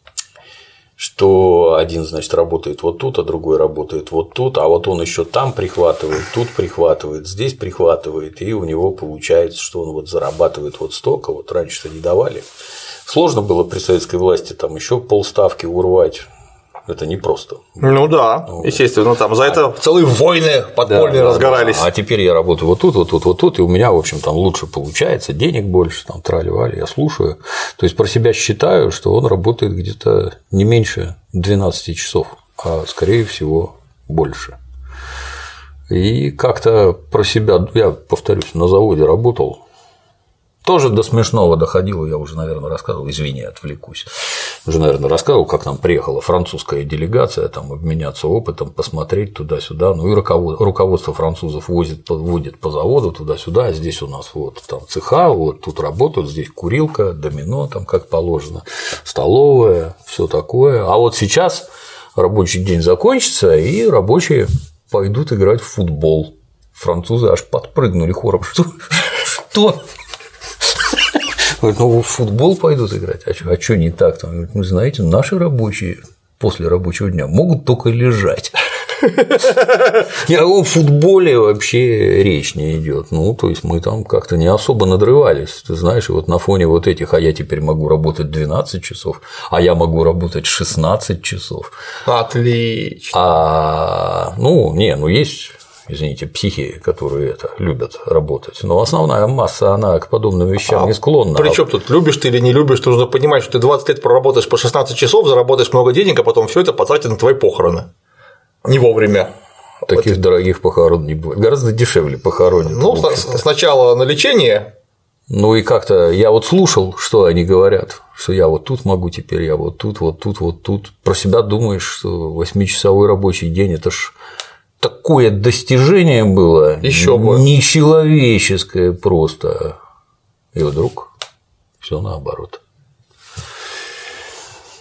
что один, значит, работает вот тут, а другой работает вот тут, а вот он еще там прихватывает, тут прихватывает, здесь прихватывает, и у него получается, что он вот зарабатывает вот столько, вот раньше-то не давали. Сложно было при советской власти там еще полставки урвать. Это непросто. Ну да, естественно, там за это целые войны подпольные разгорались. А теперь я работаю вот тут, вот тут, вот тут, и у меня, в общем, там лучше получается, денег больше, там трали-вали, я слушаю. То есть про себя считаю, что он работает где-то не меньше 12 часов, а скорее всего больше. И как-то про себя, я повторюсь, на заводе работал. Тоже до смешного доходило, я уже, наверное, рассказывал, извини, отвлекусь. Уже, наверное, рассказывал, как там приехала французская делегация, там обменяться опытом, посмотреть туда-сюда. Ну и руководство французов водит по заводу туда-сюда, а здесь у нас вот там цеха, вот тут работают, здесь курилка, домино, там как положено, столовая, все такое. А вот сейчас рабочий день закончится, и рабочие пойдут играть в футбол. Французы аж подпрыгнули хором. Что? Говорит, ну в футбол пойдут играть, а что не так? Там, говорит, ну, знаете, наши рабочие после рабочего дня могут только лежать. Ни о каком футболе вообще речь не идет. Ну, то есть мы там как-то не особо надрывались. Ты знаешь, и вот на фоне вот этих, а я теперь могу работать 12 часов, а я могу работать 16 часов. Отлично. Ну, есть. Извините, психи, которые любят работать. Но основная масса, она к подобным вещам не склонна. Причем тут любишь ты или не любишь, нужно понимать, что ты 20 лет проработаешь по 16 часов, заработаешь много денег, а потом все это потратит на твои похороны. Не вовремя. Таких дорогих похорон не будет. Гораздо дешевле похоронят. Ну, сначала на лечение. Ну и как-то я вот слушал, что они говорят, что я вот тут могу теперь, я вот тут, вот тут, вот тут. Про себя думаешь, что 8-часовой рабочий день – это ж такое достижение было, еще бы нечеловеческое просто. И вдруг все наоборот.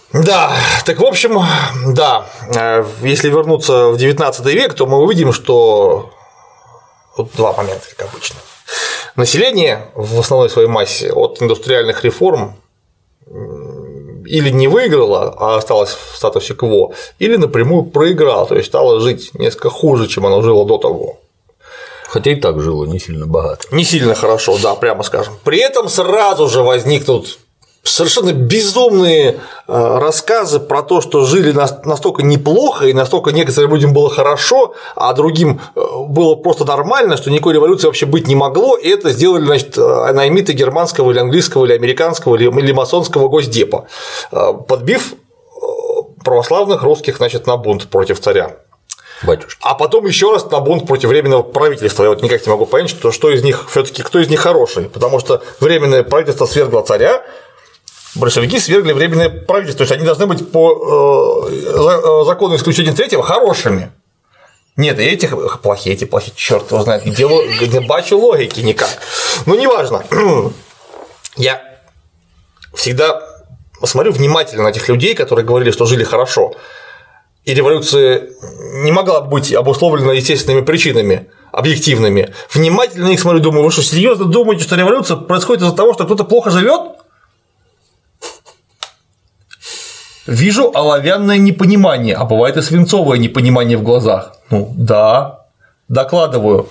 Да, так в общем, да, если вернуться в 19 век, то мы увидим, что вот два момента, как обычно. Население в основной своей массе от индустриальных реформ или не выиграло, а осталось в статусе кво, или напрямую проиграло, то есть стало жить несколько хуже, чем оно жило до того. Хотя и так жило не сильно богато. Не сильно хорошо, да, прямо скажем. При этом сразу же возникнут совершенно безумные рассказы про то, что жили настолько неплохо и настолько некоторым людям было хорошо, а другим было просто нормально, что никакой революции вообще быть не могло, и это сделали, значит, наймиты германского или английского или американского или масонского госдепа, подбив православных русских, значит, на бунт против царя. Батюшки. А потом еще раз на бунт против временного правительства. Я вот никак не могу понять, что из них все-таки кто из них хороший, потому что временное правительство свергло царя, большевики свергли временное правительство, то есть они должны быть по закону исключения третьего хорошими. Нет, эти плохие, черт его знает, не бачу логики никак. Ну, неважно. Я всегда смотрю внимательно на этих людей, которые говорили, что жили хорошо. И революция не могла быть обусловлена естественными причинами, объективными. Внимательно на них смотрю, думаю, вы что, серьезно думаете, что революция происходит из-за того, что кто-то плохо живет? Вижу оловянное непонимание, а бывает и свинцовое непонимание в глазах. Ну да, докладываю.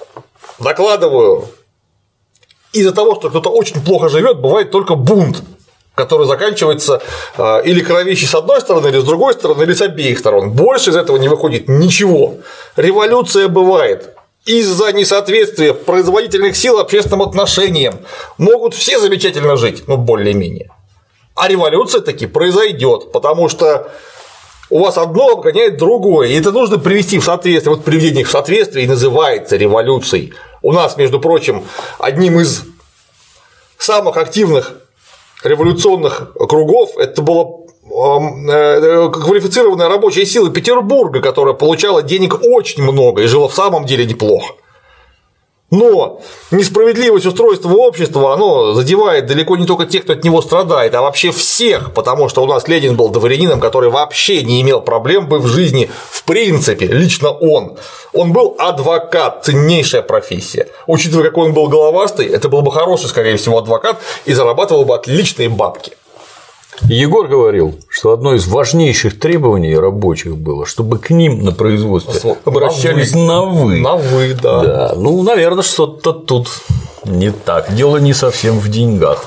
Из-за того, что кто-то очень плохо живет, бывает только бунт, который заканчивается или кровищей с одной стороны, или с другой стороны, или с обеих сторон. Больше из этого не выходит ничего. Революция бывает из-за несоответствия производительных сил общественным отношениям. Могут все замечательно жить, ну, более-менее. А революция таки произойдет, потому что у вас одно обгоняет другое, и это нужно привести в соответствие. Вот приведение их в соответствие и называется революцией. У нас, между прочим, одним из самых активных революционных кругов это была квалифицированная рабочая сила Петербурга, которая получала денег очень много и жила в самом деле неплохо. Но несправедливость устройства общества, оно задевает далеко не только тех, кто от него страдает, а вообще всех, потому что у нас Ленин был дворянином, который вообще не имел проблем бы в жизни в принципе, лично он. Он был адвокат, ценнейшая профессия. Учитывая, какой он был головастый, это был бы хороший, скорее всего, адвокат и зарабатывал бы отличные бабки. Егор говорил, что одно из важнейших требований рабочих было, чтобы к ним на производстве обращались на «вы». На «вы», да. Да. Ну, наверное, что-то тут не так. Дело не совсем в деньгах.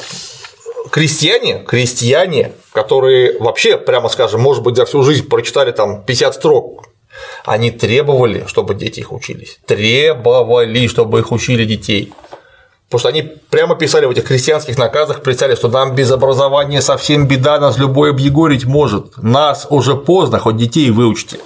Крестьяне, которые вообще, прямо скажем, может быть, за всю жизнь прочитали там 50 строк, они требовали, чтобы дети их учились. Требовали, чтобы их учили детей. Потому что они прямо писали в этих крестьянских наказах, писали, что нам без образования совсем беда, нас любой объегорить может, нас уже поздно, хоть детей выучите.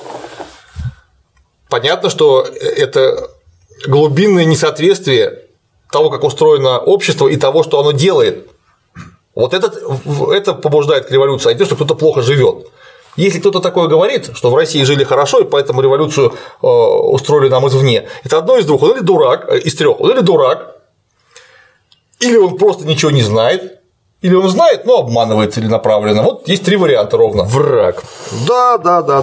Понятно, что это глубинное несоответствие того, как устроено общество и того, что оно делает. Вот это побуждает к революции, а не то, что кто-то плохо живет. Если кто-то такое говорит, что в России жили хорошо, и поэтому революцию устроили нам извне, это одно из двух, он или дурак, из трех, он или дурак, или он просто ничего не знает, или он знает, но обманывает целенаправленно. Вот есть три варианта ровно. Враг. Да.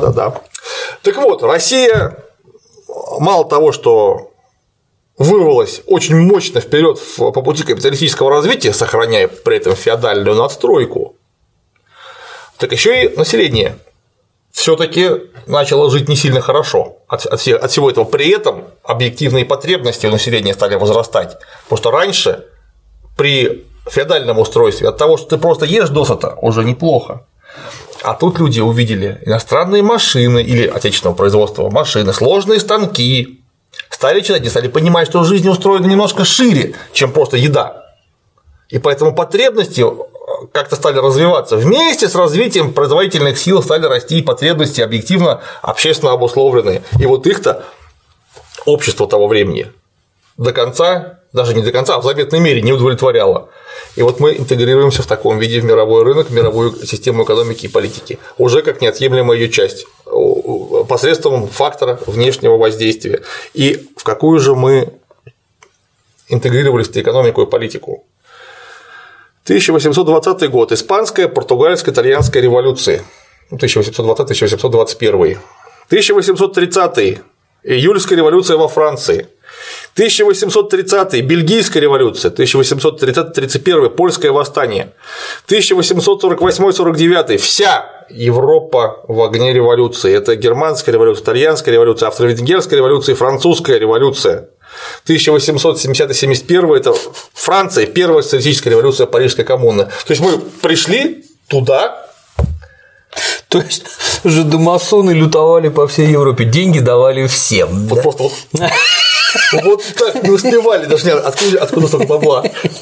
Так вот, Россия мало того, что вырвалась очень мощно вперед по пути капиталистического развития, сохраняя при этом феодальную надстройку, так еще и население все-таки начало жить не сильно хорошо от всего этого. При этом объективные потребности у населения стали возрастать, потому что раньше при феодальном устройстве от того, что ты просто ешь досыта, уже неплохо. А тут люди увидели иностранные машины или отечественного производства машины, сложные станки, стали читать и стали понимать, что жизнь устроена немножко шире, чем просто еда. И поэтому потребности как-то стали развиваться. Вместе с развитием производительных сил стали расти и потребности объективно общественно обусловленные. И вот их-то общество того времени до конца, даже не до конца, а в заметной мере не удовлетворяло. И вот мы интегрируемся в таком виде в мировой рынок, в мировую систему экономики и политики, уже как неотъемлемая ее часть, посредством фактора внешнего воздействия. И в какую же мы интегрировались в экономику и политику? 1820 год. Испанская, португальская, итальянская революции. 1820-1821. 1830. Июльская революция во Франции. 1830. Бельгийская революция. 1830-31. Польское восстание. 1848-49. Вся Европа в огне революции. Это германская революция, итальянская революция, австро-венгерская революция и французская революция. 1870-71 – это Франция, первая социалистическая революция, Парижская коммуна. То есть мы пришли туда. То есть жидомасоны лютовали по всей Европе, деньги давали всем. Вот да? Просто вот так не успевали даже. Откуда столько бабла?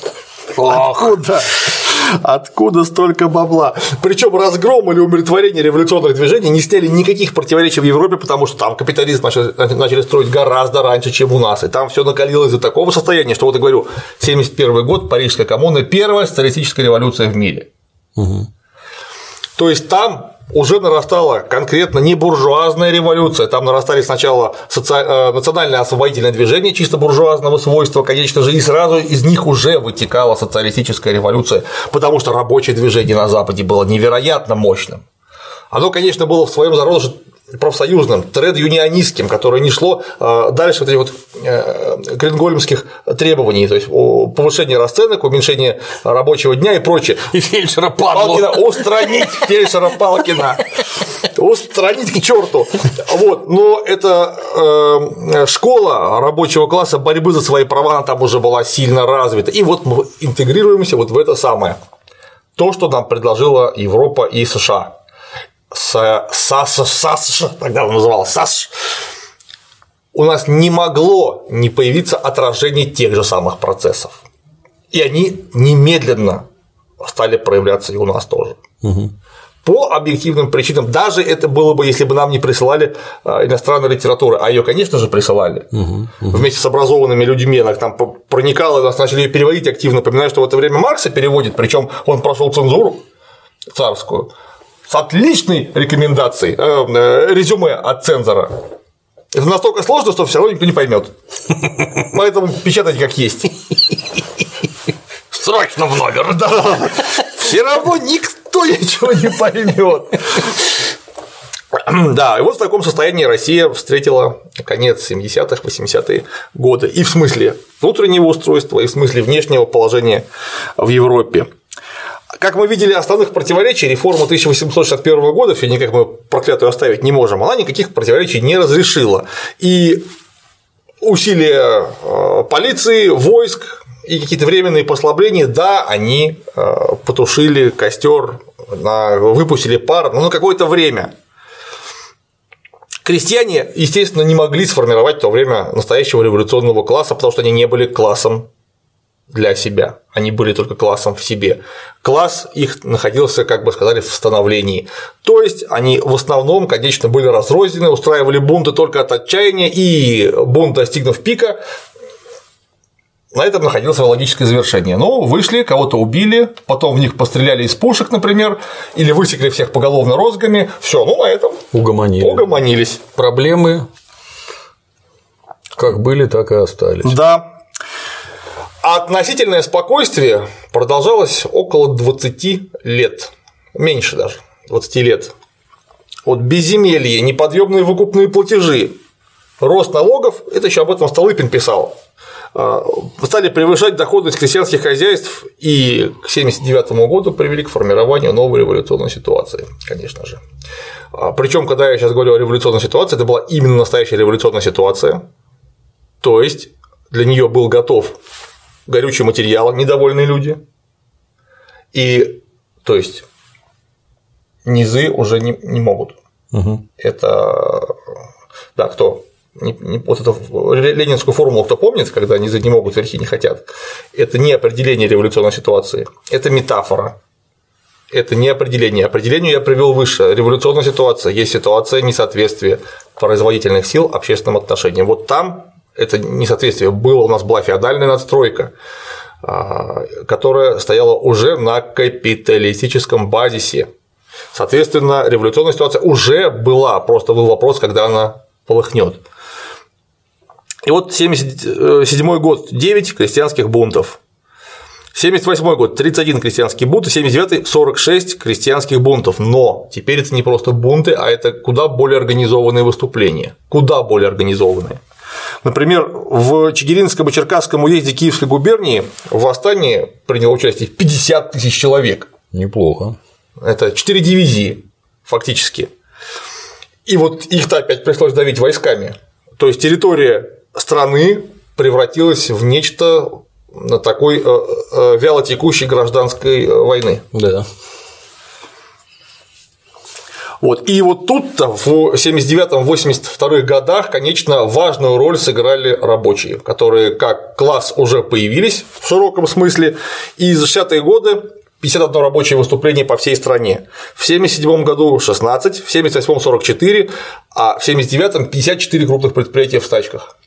Откуда столько бабла? Причем разгром или умиротворение революционных движений не сняли никаких противоречий в Европе, потому что там капитализм начали строить гораздо раньше, чем у нас. И там все накалилось до такого состояния, что вот я говорю, 1971 год, Парижская коммуна, первая социалистическая революция в мире. Угу. То есть там уже нарастала конкретно не буржуазная революция, там нарастали сначала национальное освободительное движение чисто буржуазного свойства, конечно же, и сразу из них уже вытекала социалистическая революция, потому что рабочее движение на Западе было невероятно мощным. Оно, конечно, было в своем зародыше профсоюзным, тред-юнионистским, которое не шло дальше вот этих вот грингольмских требований, то есть повышение расценок, уменьшение рабочего дня и прочее. И фельдшера Палкина устранить фельдшера Палкина, устранить к черту. Вот. Но это школа рабочего класса борьбы за свои права, она там уже была сильно развита. И вот мы интегрируемся вот в это самое. То, что нам предложила Европа и США. САСШ, тогда он называл САСШ, у нас не могло не появиться отражение тех же самых процессов. И они немедленно стали проявляться и у нас тоже. Угу. По объективным причинам. Даже это было бы, если бы нам не присылали иностранной литературы, а ее, конечно же, присылали. Вместе с образованными людьми, она там проникала, нас начали ее переводить активно. Напоминаю, что в это время Маркса переводит, причем он прошел цензуру царскую. С отличной рекомендацией, резюме от цензора. Это настолько сложно, что все равно никто не поймет. Поэтому печатайте как есть. Срочно в номер. Да. Все равно никто ничего не поймет. Да, и вот в таком состоянии Россия встретила конец 70-х, 80-е годы. И в смысле внутреннего устройства, и в смысле внешнего положения в Европе. Как мы видели, основных противоречий реформа 1861 года, все никак мы проклятую оставить не можем, она никаких противоречий не разрешила. И усилия полиции, войск и какие-то временные послабления, да, они потушили костер, выпустили пар, но на какое-то время. Крестьяне, естественно, не могли сформировать в то время настоящего революционного класса, потому что они не были классом для себя, они были только классом в себе. Класс их находился, как бы сказали, в становлении. То есть они в основном, конечно, были разрознены, устраивали бунты только от отчаяния, и бунт, достигнув пика, на этом находилось логическое завершение. Ну, вышли, кого-то убили, потом в них постреляли из пушек, например, или высекли всех поголовно розгами. Все, ну на этом угомонились. Проблемы как были, так и остались. Да. Относительное спокойствие продолжалось около 20 лет, меньше даже 20 лет. Вот безземелье, неподъемные выкупные платежи, рост налогов, это еще об этом Столыпин писал, стали превышать доходность крестьянских хозяйств и к 1979 году привели к формированию новой революционной ситуации, конечно же. Причем, когда я сейчас говорю о революционной ситуации, это была именно настоящая революционная ситуация, то есть для нее был готов горючий материал, недовольные люди, и, то есть, низы уже не могут. Угу. Это, да, кто, вот эту ленинскую формулу кто помнит, когда низы не могут, верхи не хотят, это не определение революционной ситуации, это метафора, это не определение. Определение я привел выше. Революционная ситуация есть ситуация несоответствия производительных сил общественным отношениям. Вот там это несоответствие было, у нас была феодальная надстройка, которая стояла уже на капиталистическом базисе. Соответственно, революционная ситуация уже была, просто был вопрос, когда она полыхнет. И вот 1977 год, 9 крестьянских бунтов. 1978 год – 31 крестьянский бунт, 1979 – 46 крестьянских бунтов. Но теперь это не просто бунты, а это куда более организованные выступления. Куда более организованные. Например, в Чигиринском и Черкасском уезде Киевской губернии в восстании приняло участие 50 тысяч человек. Неплохо. Это 4 дивизии фактически. И вот их-то опять пришлось давить войсками. То есть территория страны превратилась в нечто такой вялотекущей гражданской войны. Да. Вот. И вот тут-то в 79-82 годах, конечно, важную роль сыграли рабочие, которые как класс уже появились в широком смысле, и за 60-е годы 51 рабочее выступление по всей стране. В 1977 году 16, в 1978 44, а в 1979 54 крупных предприятия в стачках.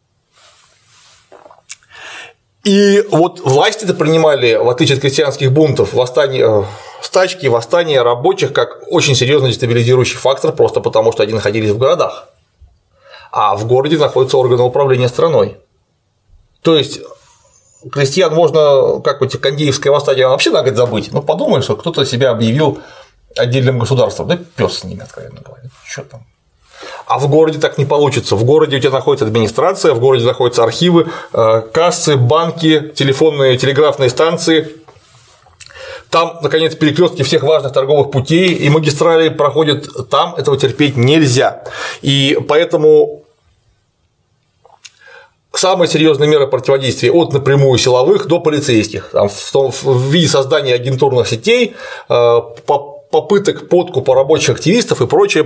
И вот власти-то принимали, в отличие от крестьянских бунтов, стачки, восстания рабочих как очень серьезный дестабилизирующий фактор, просто потому что они находились в городах, а в городе находятся органы управления страной. То есть крестьян можно, как вот Кандеевское восстание, вообще на год забыть. Ну, подумаешь, что кто-то себя объявил отдельным государством, да пёс с ними, откровенно говоря, что там. А в городе так не получится. В городе у тебя находится администрация, в городе находятся архивы, кассы, банки, телефонные, телеграфные станции. Там, наконец, перекрестки всех важных торговых путей и магистралей проходят, там этого терпеть нельзя. И поэтому самые серьезные меры противодействия от напрямую силовых до полицейских, там, в виде создания агентурных сетей, попыток подкупа рабочих активистов и прочее.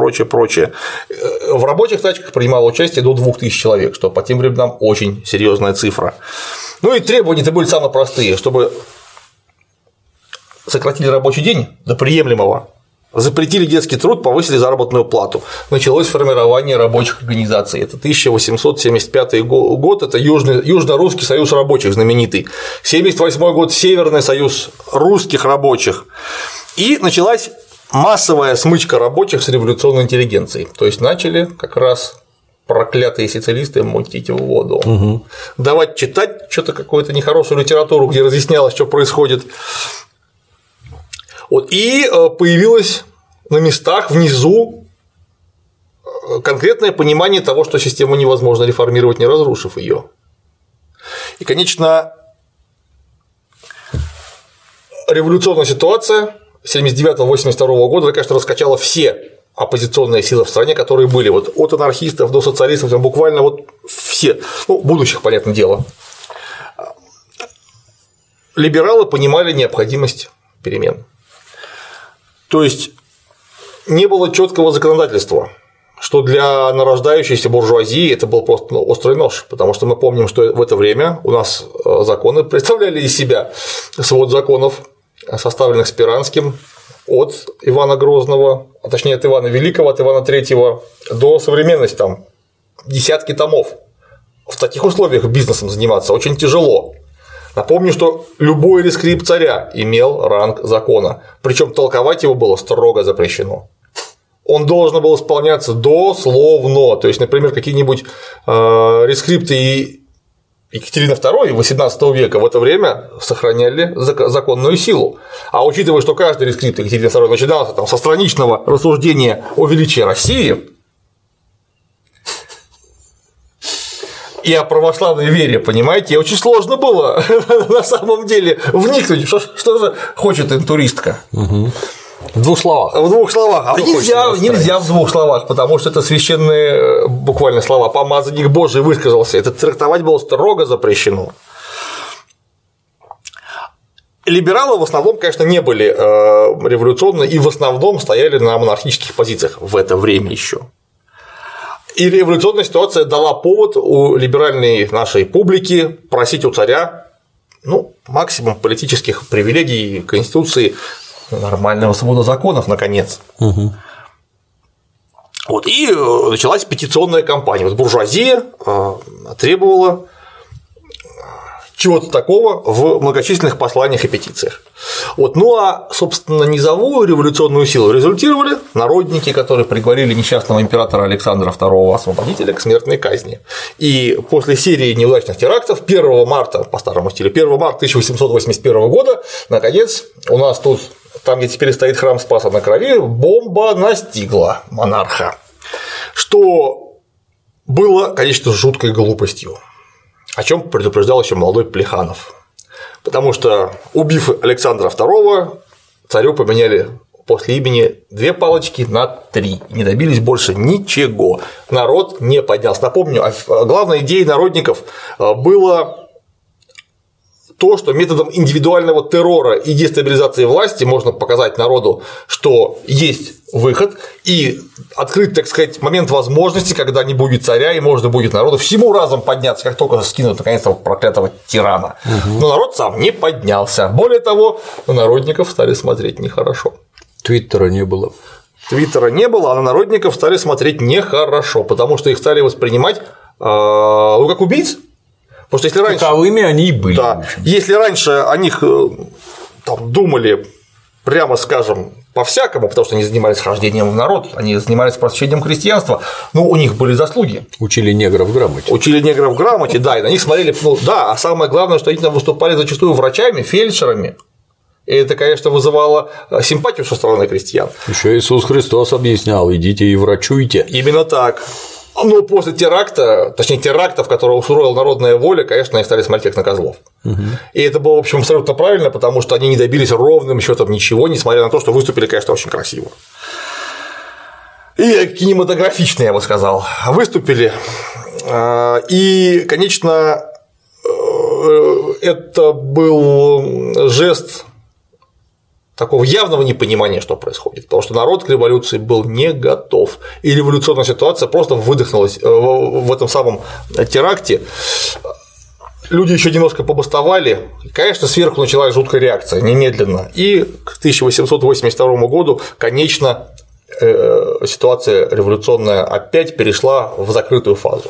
В рабочих стачках принимало участие до 2000 человек, что по тем временам очень серьезная цифра. Ну и требования-то были самые простые, чтобы сократили рабочий день до приемлемого, запретили детский труд, повысили заработную плату. Началось формирование рабочих организаций. Это 1875 год, это Южно-Русский союз рабочих знаменитый, 1978 год – Северный союз русских рабочих. И началась массовая смычка рабочих с революционной интеллигенцией. То есть начали как раз проклятые социалисты мутить в воду, давать читать что-то, какую-то нехорошую литературу, где разъяснялось, что происходит. Вот. И появилось на местах внизу конкретное понимание того, что систему невозможно реформировать, не разрушив ее. И, конечно, революционная ситуация 1979-1982 года, конечно, раскачала все оппозиционные силы в стране, которые были вот от анархистов до социалистов, там буквально вот все, ну, будущих, понятное дело. Либералы понимали необходимость перемен. То есть не было четкого законодательства, что для нарождающейся буржуазии это был просто острый нож, потому что мы помним, что в это время у нас законы представляли из себя свод законов, составленных Спиранским от Ивана Грозного, а точнее от Ивана Великого, от Ивана III до современности, там десятки томов. В таких условиях бизнесом заниматься очень тяжело. Напомню, что любой рескрипт царя имел ранг закона, причем толковать его было строго запрещено. Он должен был исполняться дословно, то есть, например, какие-нибудь рескрипты Екатерины II XVIII века в это время сохраняли законную силу. А учитывая, что каждый рескрипт Екатерины II начинался там со страничного рассуждения о величии России и о православной вере, понимаете, очень сложно было на самом деле вникнуть, что же хочет интуристка. В двух словах. В двух словах. А нельзя в двух словах, потому что это священные буквально слова. Помазанник Божий высказался. Это трактовать было строго запрещено. Либералы в основном, конечно, не были революционны и в основном стояли на монархических позициях в это время еще. И революционная ситуация дала повод у либеральной нашей публики просить у царя, ну, максимум политических привилегий, конституции, нормального свода законов, наконец. Вот, и началась петиционная кампания. Вот буржуазия требовала чего-то такого в многочисленных посланиях и петициях. Вот. Ну а, собственно, низовую революционную силу результировали народники, которые приговорили несчастного императора Александра II Освободителя к смертной казни. И после серии неудачных терактов 1 марта, по старому стилю, 1 марта 1881 года, наконец, у нас тут, там, где теперь стоит храм Спаса на Крови, бомба настигла монарха, что было, конечно, жуткой глупостью, о чем предупреждал еще молодой Плеханов. Потому что, убив Александра II, царю поменяли после имени 2 палочки на 3 и не добились больше ничего. Народ не поднялся. Напомню, главной идеей народников было то, что методом индивидуального террора и дестабилизации власти можно показать народу, что есть выход, и открыть, так сказать, момент возможности, когда не будет царя и можно будет народу всему разом подняться, как только скинут наконец-то проклятого тирана. Но народ сам не поднялся. Более того, на народников стали смотреть нехорошо. Твиттера не было. Твиттера не было, а на народников стали смотреть нехорошо, потому что их стали воспринимать как убийц. Потому что если раньше… Таковыми они и были. Да, если раньше о них там, думали, прямо скажем, по-всякому, потому что они занимались хождением в народ, они занимались просвещением крестьянства, ну, у них были заслуги. Учили негров грамоте. Учили негров грамоте, да, и на них смотрели, ну, да, а самое главное, что они там выступали зачастую врачами, фельдшерами. И это, конечно, вызывало симпатию со стороны крестьян. Еще Иисус Христос объяснял: идите и врачуйте. Именно так. Но после теракта, точнее терактов, которые устроила народная воля, конечно, они стали смотреть как на козлов. И это было, в общем, абсолютно правильно, потому что они не добились ровным счетом ничего, несмотря на то, что выступили, конечно, очень красиво. И кинематографично, я бы сказал, выступили. И, конечно, это был жест такого явного непонимания, что происходит, потому что народ к революции был не готов, и революционная ситуация просто выдохнулась в этом самом теракте. Люди еще немножко побастовали, и, конечно, сверху началась жуткая реакция немедленно, и к 1882 году, конечно, ситуация революционная опять перешла в закрытую фазу.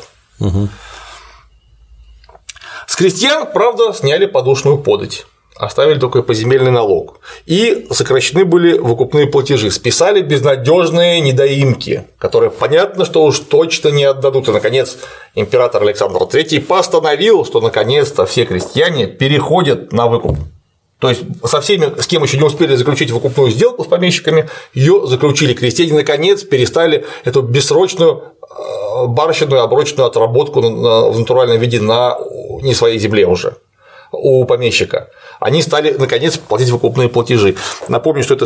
С крестьян, правда, сняли подушную подать. Оставили только поземельный налог. И сокращены были выкупные платежи. Списали безнадежные недоимки, которые понятно, что уж точно не отдадут. И, наконец, император Александр III постановил, что наконец-то все крестьяне переходят на выкуп. То есть со всеми, с кем еще не успели заключить выкупную сделку с помещиками, ее заключили. Крестьяне наконец перестали эту бессрочную барщинную оброчную отработку в натуральном виде на не своей земле уже у помещика. Они стали, наконец, платить выкупные платежи. Напомню, что это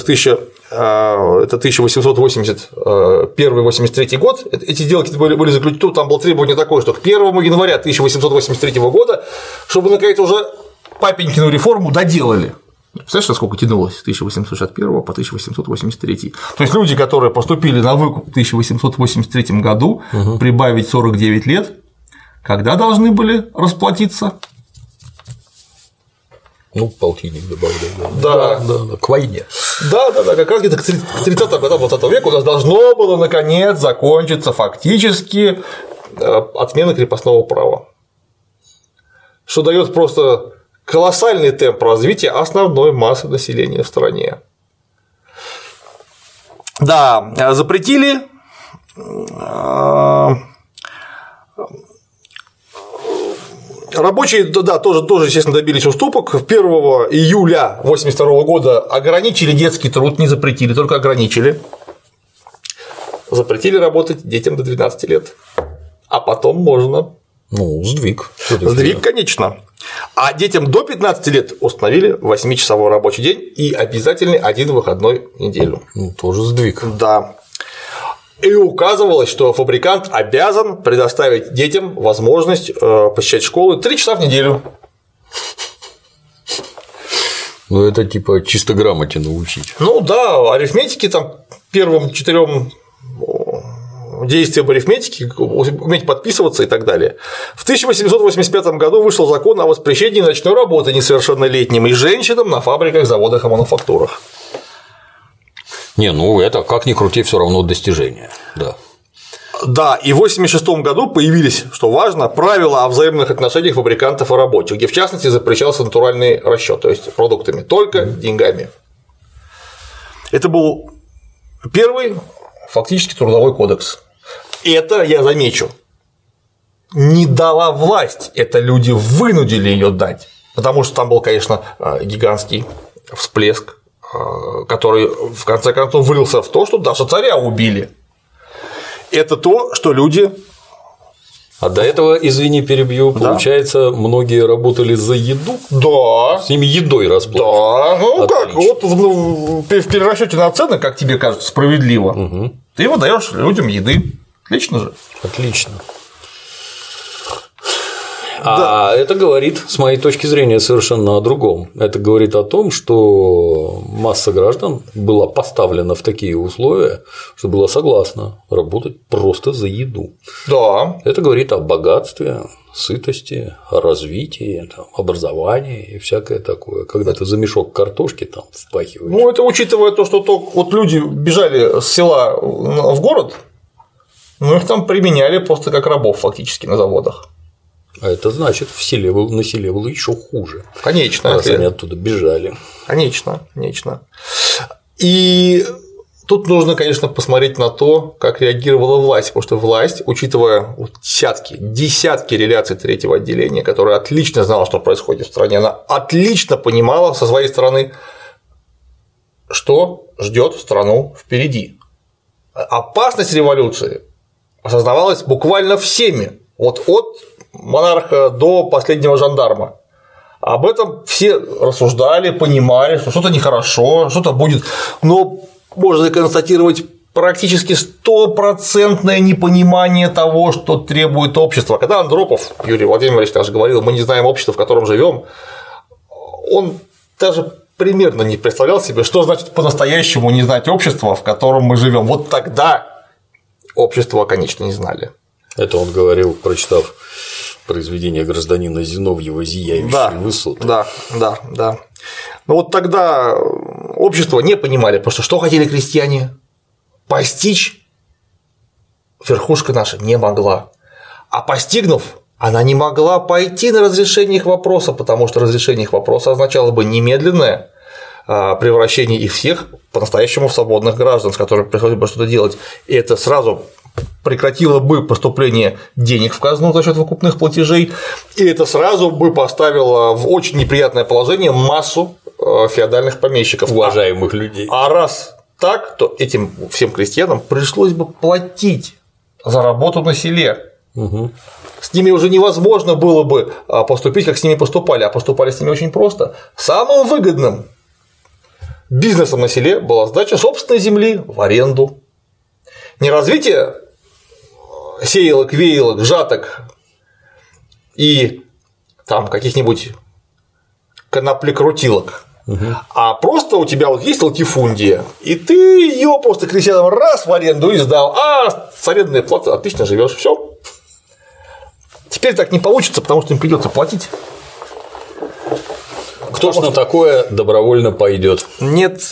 1881-83 год, эти сделки были заключены, там было требование такое, что к 1 января 1883 года, чтобы, наконец, уже папенькину реформу доделали. Представляешь, насколько тянулось с 1861 по 1883. То есть люди, которые поступили на выкуп в 1883 году, прибавить 49 лет, когда должны были расплатиться? Ну, полтинник добавляли. Да, к войне. Да, как раз где-то к 30-м годам 20 века у нас должно было наконец закончиться фактически отмена крепостного права, что дает просто колоссальный темп развития основной массы населения в стране. Да, запретили рабочие, да, тоже, естественно, добились уступок. 1 июля 1982 года ограничили детский труд, не запретили, только ограничили. Запретили работать детям до 12 лет. А потом можно. Ну, сдвиг. Сдвиг, конечно. А детям до 15 лет установили 8-часовой рабочий день и обязательный один выходной в неделю. Ну, тоже сдвиг. Да. И указывалось, что фабрикант обязан предоставить детям возможность посещать школу 3 часа в неделю. Ну, это типа чисто грамоте научить. Ну да, арифметики там первым 4 действиям арифметики, уметь подписываться и так далее. В 1885 году вышел закон о воспрещении ночной работы несовершеннолетним и женщинам на фабриках, заводах и мануфактурах. Не, ну это как ни крути, все равно достижение, да. Да, и в 1986 году появились, что важно, правила о взаимных отношениях фабрикантов и рабочих, где в частности запрещался натуральный расчет, то есть продуктами, только деньгами. Это был первый фактически трудовой кодекс. Это, я замечу, не дала власть, это люди вынудили ее дать, потому что там был, конечно, гигантский всплеск, который в конце концов вылился в то, что даже царя убили. Это то, что люди. А до этого, извини, перебью, да? Получается, многие работали за еду? Да. С ними едой расплачивались. Да, ну отлично. Как, вот в перерасчете на цены, как тебе кажется, справедливо, ты выдаешь людям еды. Отлично же. Отлично. Да. А это говорит, с моей точки зрения, совершенно о другом. Это говорит о том, что масса граждан была поставлена в такие условия, что была согласна работать просто за еду. Да. Это говорит о богатстве, сытости, о развитии, там, образовании и всякое такое. Когда ты за мешок картошки там впахиваешь. Ну, это учитывая то, что вот люди бежали с села в город, ну их там применяли просто как рабов фактически на заводах. А это значит, на селе было еще хуже. Конечно. Раз они оттуда бежали. Конечно. И тут нужно, конечно, посмотреть на то, как реагировала власть, потому что власть, учитывая десятки реляций третьего отделения, которая отлично знала, что происходит в стране, она отлично понимала со своей стороны, что ждет страну впереди. Опасность революции осознавалась буквально всеми, от монарха до последнего жандарма. Об этом все рассуждали, понимали, что что-то нехорошо, что-то будет, но можно констатировать практически 100% непонимание того, что требует общество. Когда Андропов, Юрий Владимирович даже говорил, мы не знаем общества, в котором живем, он даже примерно не представлял себе, что значит по-настоящему не знать общества, в котором мы живем. Вот тогда общество, конечно, не знали. Это он говорил, прочитав произведение гражданина Зиновьева «Зияющие высоты». Да. Но вот тогда общество не понимали, потому что хотели крестьяне? Постичь верхушка наша не могла. А постигнув, она не могла пойти на разрешение их вопроса, потому что разрешение их вопроса означало бы немедленное превращение их всех по-настоящему в свободных граждан, с которыми приходилось бы что-то делать. И это сразу прекратило бы поступление денег в казну за счет выкупных платежей, и это сразу бы поставило в очень неприятное положение массу феодальных помещиков. Уважаемых людей. А раз так, то этим всем крестьянам пришлось бы платить за работу на селе. С ними уже невозможно было бы поступить, как с ними поступали, а поступали с ними очень просто. Самым выгодным бизнесом на селе была сдача собственной земли в аренду. Не развитие сеялок, веялок, жаток и там каких-нибудь коноплекрутилок, а просто у тебя вот есть латифундия, и ты ее просто крестьянам раз в аренду и сдал, а с арендной платы отлично живешь, все. Теперь так не получится, потому что им придется платить. Кто ж на такое добровольно пойдет? Нет.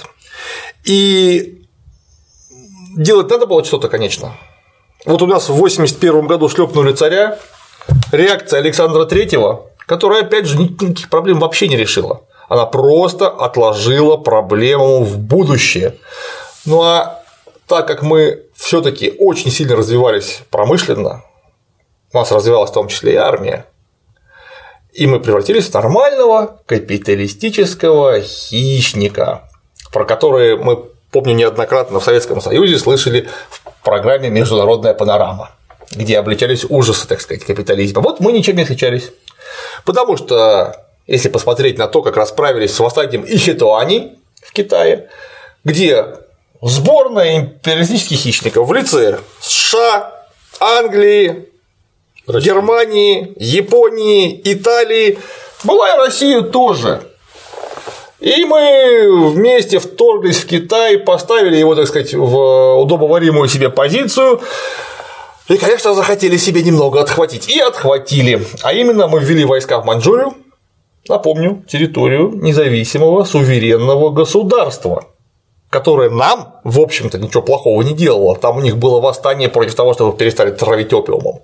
И делать надо было что-то, конечно. Вот у нас в 1981 году шлепнули царя, реакция Александра III, которая, опять же, никаких проблем вообще не решила. Она просто отложила проблему в будущее. Ну а так как мы все-таки очень сильно развивались промышленно, у нас развивалась в том числе и армия, и мы превратились в нормального капиталистического хищника, про который мы, помню, неоднократно в Советском Союзе слышали в программе «Международная панорама», где обличались ужасы, так сказать, капитализма. Вот мы ничем не отличались. Потому что, если посмотреть на то, как расправились с восстанием Ихэтуани в Китае, где сборная империалистических хищников в лице США, Англии, Германии, Японии, Италии, была и Россия тоже. И мы вместе вторглись в Китай, поставили его, так сказать, в удобоваримую себе позицию. И, конечно, захотели себе немного отхватить. И отхватили. А именно, мы ввели войска в Маньчжурию, напомню, территорию независимого суверенного государства, которое нам, в общем-то, ничего плохого не делало. Там у них было восстание против того, чтобы перестали травить опиумом.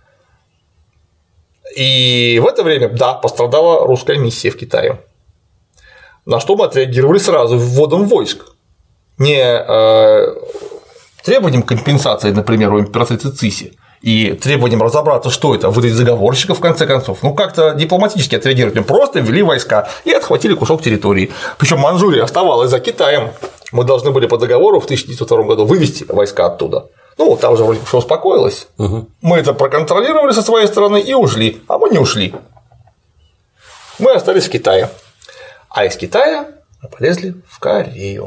И в это время, да, пострадала русская миссия в Китае. На что мы отреагировали сразу вводом войск. Не требованием компенсации, например, у императрицы Цыси, и требованием разобраться, что это, выдать заговорщиков в конце концов. Ну, как-то дипломатически отреагировать. Мы просто ввели войска и отхватили кусок территории. Причем Манчжурия оставалась за Китаем. Мы должны были по договору в 1902 году вывести войска оттуда. Ну, там же вроде все успокоилось. Мы это проконтролировали со своей стороны и ушли. А мы не ушли. Мы остались в Китае. А из Китая мы полезли в Корею.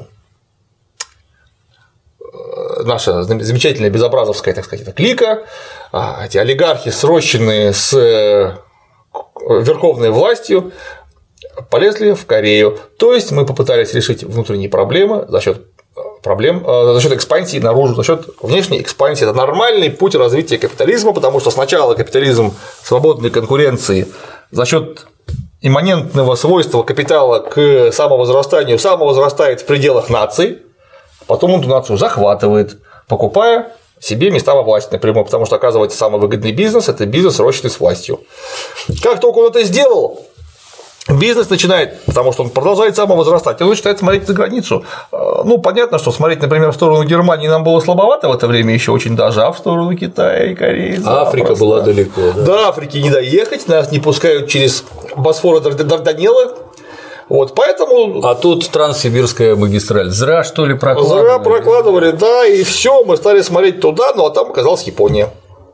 Наша замечательная безобразовская, так сказать, клика, эти олигархи, срощенные с верховной властью, полезли в Корею. То есть мы попытались решить внутренние проблемы за счет экспансии наружу, за счет внешней экспансии. Это нормальный путь развития капитализма, потому что сначала капитализм свободной конкуренции за счет имманентного свойства капитала к самовозрастанию самовозрастает в пределах наций. Потом он эту нацию захватывает, покупая себе места во власти напрямую, потому что, оказывается, самый выгодный бизнес – это бизнес, сросший с властью. Как только он это сделал, бизнес начинает, потому что он продолжает самовозрастать, он начинает смотреть за границу. Ну, понятно, что смотреть, например, в сторону Германии нам было слабовато в это время еще очень даже, а в сторону Китая и Кореи. Африка была далеко. Да? До Африки не доехать, нас не пускают через Босфор и Дарданеллы. Вот, поэтому… А тут Транссибирская магистраль. Зря, что ли, прокладывали? Зря прокладывали, да, и все, мы стали смотреть туда, ну а там оказалась Япония.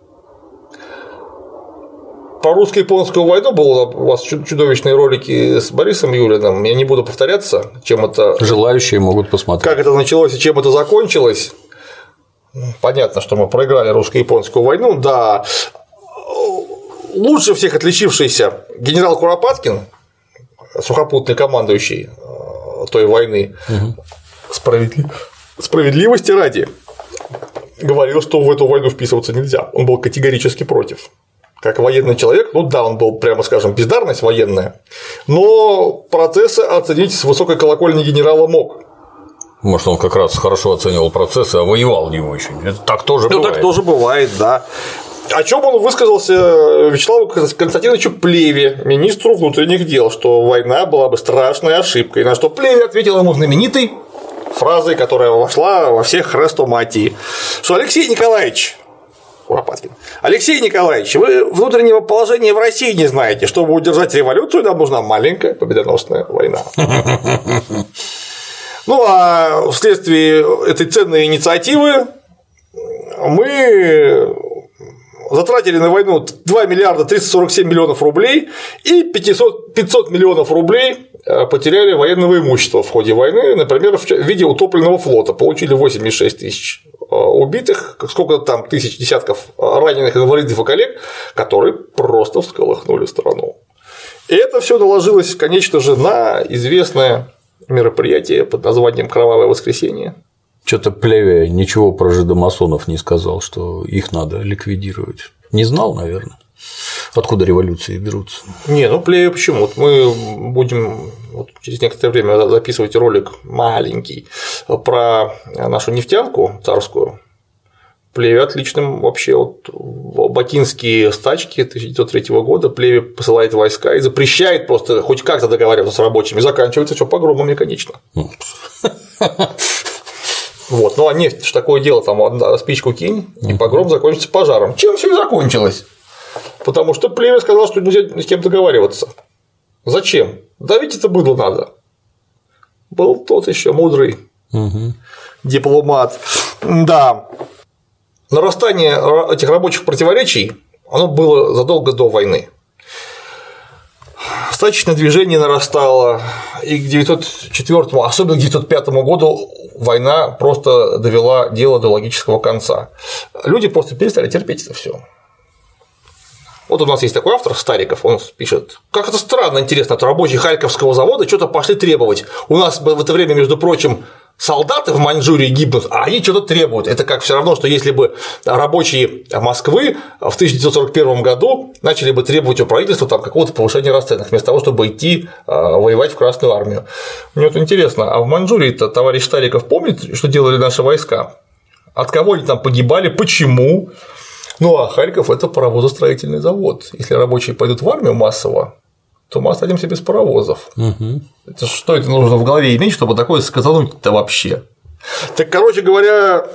Про русско-японскую войну было у вас чудовищные ролики с Борисом Юлиным. Я не буду повторяться, чем это… Желающие могут посмотреть. Как это началось и чем это закончилось. Понятно, что мы проиграли русско-японскую войну, да. Лучше всех отличившийся генерал Куропаткин, сухопутный командующий той войны, справедливости ради, говорил, что в эту войну вписываться нельзя. Он был категорически против. Как военный человек, ну да, он был, прямо скажем, бездарность военная, но процессы оценить с высокой колокольни генерала мог. Может, он как раз хорошо оценивал процессы, а воевал не очень. Это так тоже бывает. Ну, так тоже бывает, да. О чем он высказался Вячеславу Константиновичу Плеве, министру внутренних дел, что война была бы страшной ошибкой, на что Плеве ответил ему знаменитой фразой, которая вошла во всех хрестоматии, что Алексей Николаевич, Куропаткин, Алексей Николаевич, вы внутреннего положения в России не знаете, чтобы удержать революцию, нам нужна маленькая победоносная война. Ну а вследствие этой ценной инициативы мы затратили на войну 2 миллиарда 347 миллионов рублей и 500 миллионов рублей потеряли военного имущества в ходе войны, например, в виде утопленного флота, получили 86 тысяч убитых, сколько там тысяч, десятков раненых инвалидов и коллег, которые просто всколыхнули страну. И это все наложилось, конечно же, на известное мероприятие под названием «Кровавое воскресенье». Что-то Плеве ничего про жидомасонов не сказал, что их надо ликвидировать. Не знал, наверное, откуда революции берутся. Не, ну Плеве почему? Мы будем через некоторое время записывать ролик маленький про нашу нефтянку царскую. Плеве отличным вообще бакинские стачки 1903 года Плеве посылает войска и запрещает просто хоть как-то договариваться с рабочими, заканчивается все погромами, конечно. Вот, ну а нефть, что такое дело, там спичку кинь, и погром закончится пожаром. Чем все и закончилось? Потому что Плеве сказал, что нельзя с кем договариваться. Зачем? Давить это быдло надо. Был тот еще мудрый дипломат. Да. Нарастание этих рабочих противоречий, оно было задолго до войны. Стачечное движение нарастало, и к 1904, особенно к 1905 году война просто довела дело до логического конца. Люди просто перестали терпеть это все. Вот у нас есть такой автор Стариков, он пишет: как это странно, интересно, от рабочих Харьковского завода что-то пошли требовать. У нас в это время, между прочим, солдаты в Маньчжурии гибнут, а они что-то требуют. Это как все равно, что если бы рабочие Москвы в 1941 году начали бы требовать у правительства там какого-то повышения расценок, вместо того, чтобы идти воевать в Красную армию. Мне вот интересно, а в Маньчжурии-то товарищ Стариков помнит, что делали наши войска? От кого они там погибали, почему? Ну а Харьков – это паровозостроительный завод. Если рабочие пойдут в армию массово, то мы останемся без паровозов. Это что это нужно в голове иметь, чтобы такое сказануть-то вообще? Так, короче говоря,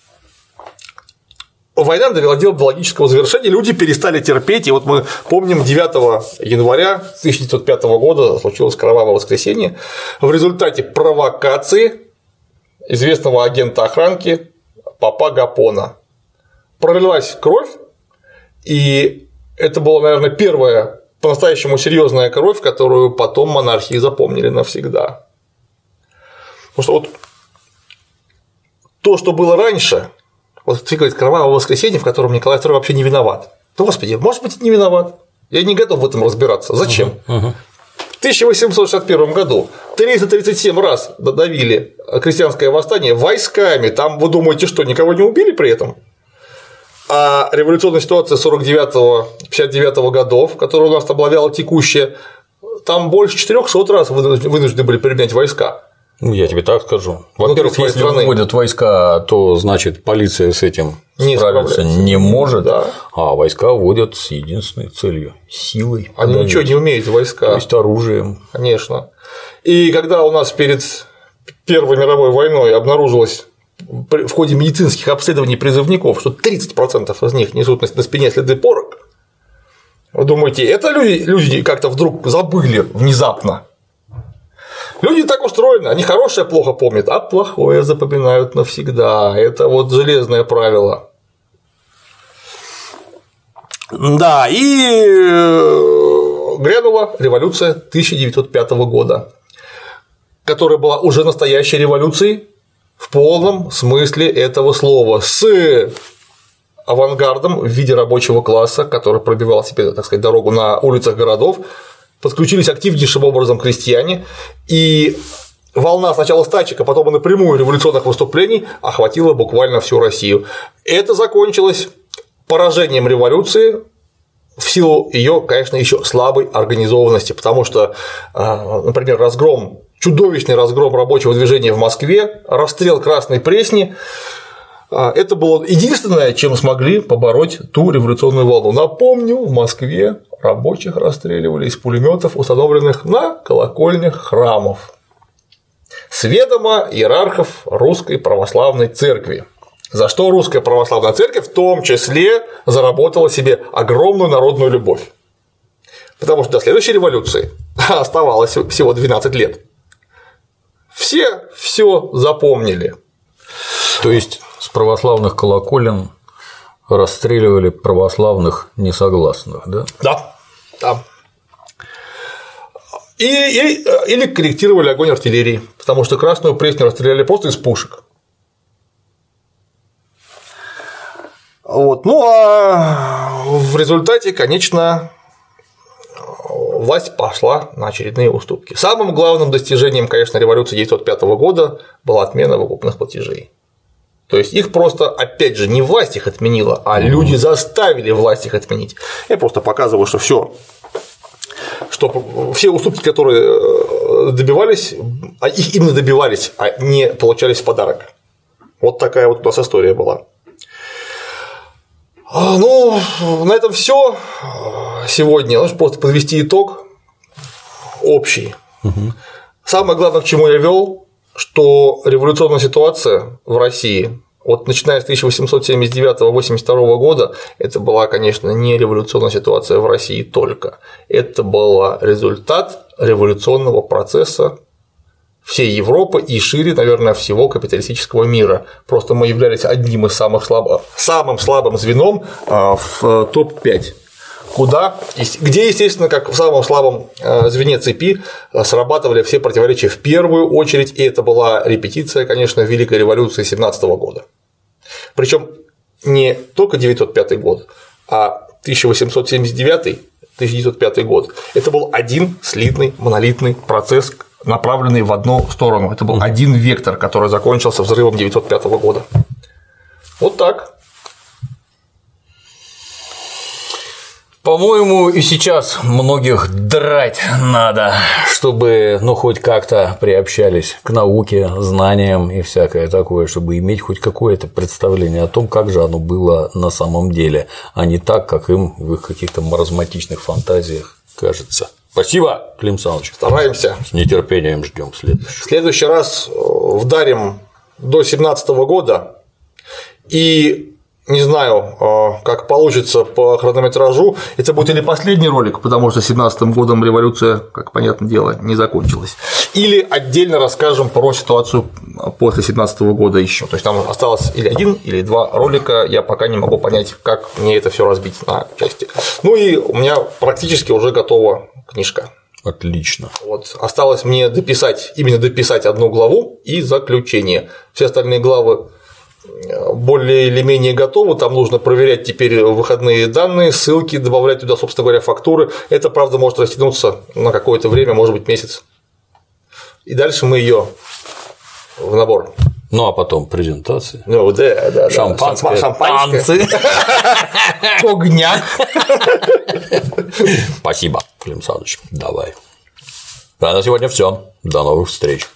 война довела дело до логического завершения, люди перестали терпеть, и вот мы помним, 9 января 1905 года случилось кровавое воскресенье. В результате провокации известного агента охранки Попа Гапона пролилась кровь, и это была, наверное, первая по-настоящему серьезная кровь, которую потом монархии запомнили навсегда. Потому что вот то, что было раньше, вот ты говоришь, кровавое воскресенье, в котором Николай II вообще не виноват. Ну, господи, может быть, и не виноват. Я не готов в этом разбираться. Зачем? В 1861 году 337 раз додавили крестьянское восстание войсками. Там, вы думаете, что, никого не убили при этом? А революционная ситуация 49-59 годов, которая у нас облавляла текущая, там больше 400 раз вынуждены были применять войска. Я тебе так скажу. Во-первых, если выводят войска, то значит полиция с этим справиться не может, да. А войска вводят с единственной целью – силой. Они ничего не умеют, войска. То есть оружием. Конечно. И когда у нас перед Первой мировой войной обнаружилось в ходе медицинских обследований призывников, что 30% из них несут на спине следы порок, вы думаете, это люди как-то вдруг забыли внезапно? Люди так устроены, они хорошее плохо помнят, а плохое запоминают навсегда. Это вот железное правило. Да, и грянула революция 1905 года, которая была уже настоящей революцией в полном смысле этого слова, с авангардом в виде рабочего класса, который пробивал себе, так сказать, дорогу на улицах городов. Подключились активнейшим образом крестьяне, и волна сначала стачек, а потом и напрямую революционных выступлений охватила буквально всю Россию. Это закончилось поражением революции в силу ее, конечно, еще слабой организованности, потому что, например, чудовищный разгром рабочего движения в Москве, расстрел Красной Пресни – это было единственное, чем смогли побороть ту революционную волну. Напомню, в Москве рабочих расстреливали из пулеметов, установленных на колокольнях храмов, с ведома иерархов Русской Православной Церкви, за что Русская Православная Церковь в том числе заработала себе огромную народную любовь, потому что до следующей революции оставалось всего 12 лет. Все запомнили. То есть с православных колоколен расстреливали православных несогласных, да? Да. Или корректировали огонь артиллерии, потому что Красную Пресню расстреляли просто из пушек. Вот. Ну а в результате, конечно, власть пошла на очередные уступки. Самым главным достижением, конечно, революции 1905 года была отмена выкупных платежей. То есть их просто, опять же, не власть их отменила, а люди заставили власть их отменить. Я просто показываю, что все уступки, которые добивались, их именно добивались, а не получались в подарок. Вот такая вот у нас история была. Ну, на этом все сегодня. Нужно просто подвести итог общий. Самое главное, к чему я вел, что революционная ситуация в России, вот начиная с 1879-82 года, это была, конечно, не революционная ситуация в России только, это был результат революционного процесса всей Европы и шире, наверное, всего капиталистического мира. Просто мы являлись одним из самым слабым звеном в топ-5. Где, естественно, как в самом слабом звене цепи, срабатывали все противоречия в первую очередь, и это была репетиция, конечно, Великой революции 17 года. Причем не только 1905 год, а 1879-1905 год. Это был один слитный, монолитный процесс, направленный в одну сторону. Это был один вектор, который закончился взрывом 1905 года. Вот так. По-моему, и сейчас многих драть надо, чтобы, хоть как-то приобщались к науке, знаниям и всякое такое, чтобы иметь хоть какое-то представление о том, как же оно было на самом деле, а не так, как им в их каких-то маразматичных фантазиях кажется. Спасибо, Клим Саныч. Стараемся. С нетерпением ждем следующего. В следующий раз вдарим до 2017 года и. Не знаю, как получится по хронометражу. Это будет или последний ролик, потому что 2017 годом революция, как понятное дело, не закончилась. Или отдельно расскажем про ситуацию после 2017 года еще. То есть там осталось или один, или два ролика. Я пока не могу понять, как мне это все разбить на части. Ну и у меня практически уже готова книжка. Отлично. Вот. Осталось мне дописать одну главу и заключение. Все остальные главы более или менее готовы, там нужно проверять теперь выходные данные, ссылки, добавлять туда, собственно говоря, фактуры. Это, правда, может растянуться на какое-то время, может быть, месяц. И дальше мы ее в набор. Ну, а потом презентации. Ну, да. Шампанское. Танцы. Огня. Спасибо, Клим Саныч. Давай. А на сегодня все. До новых встреч.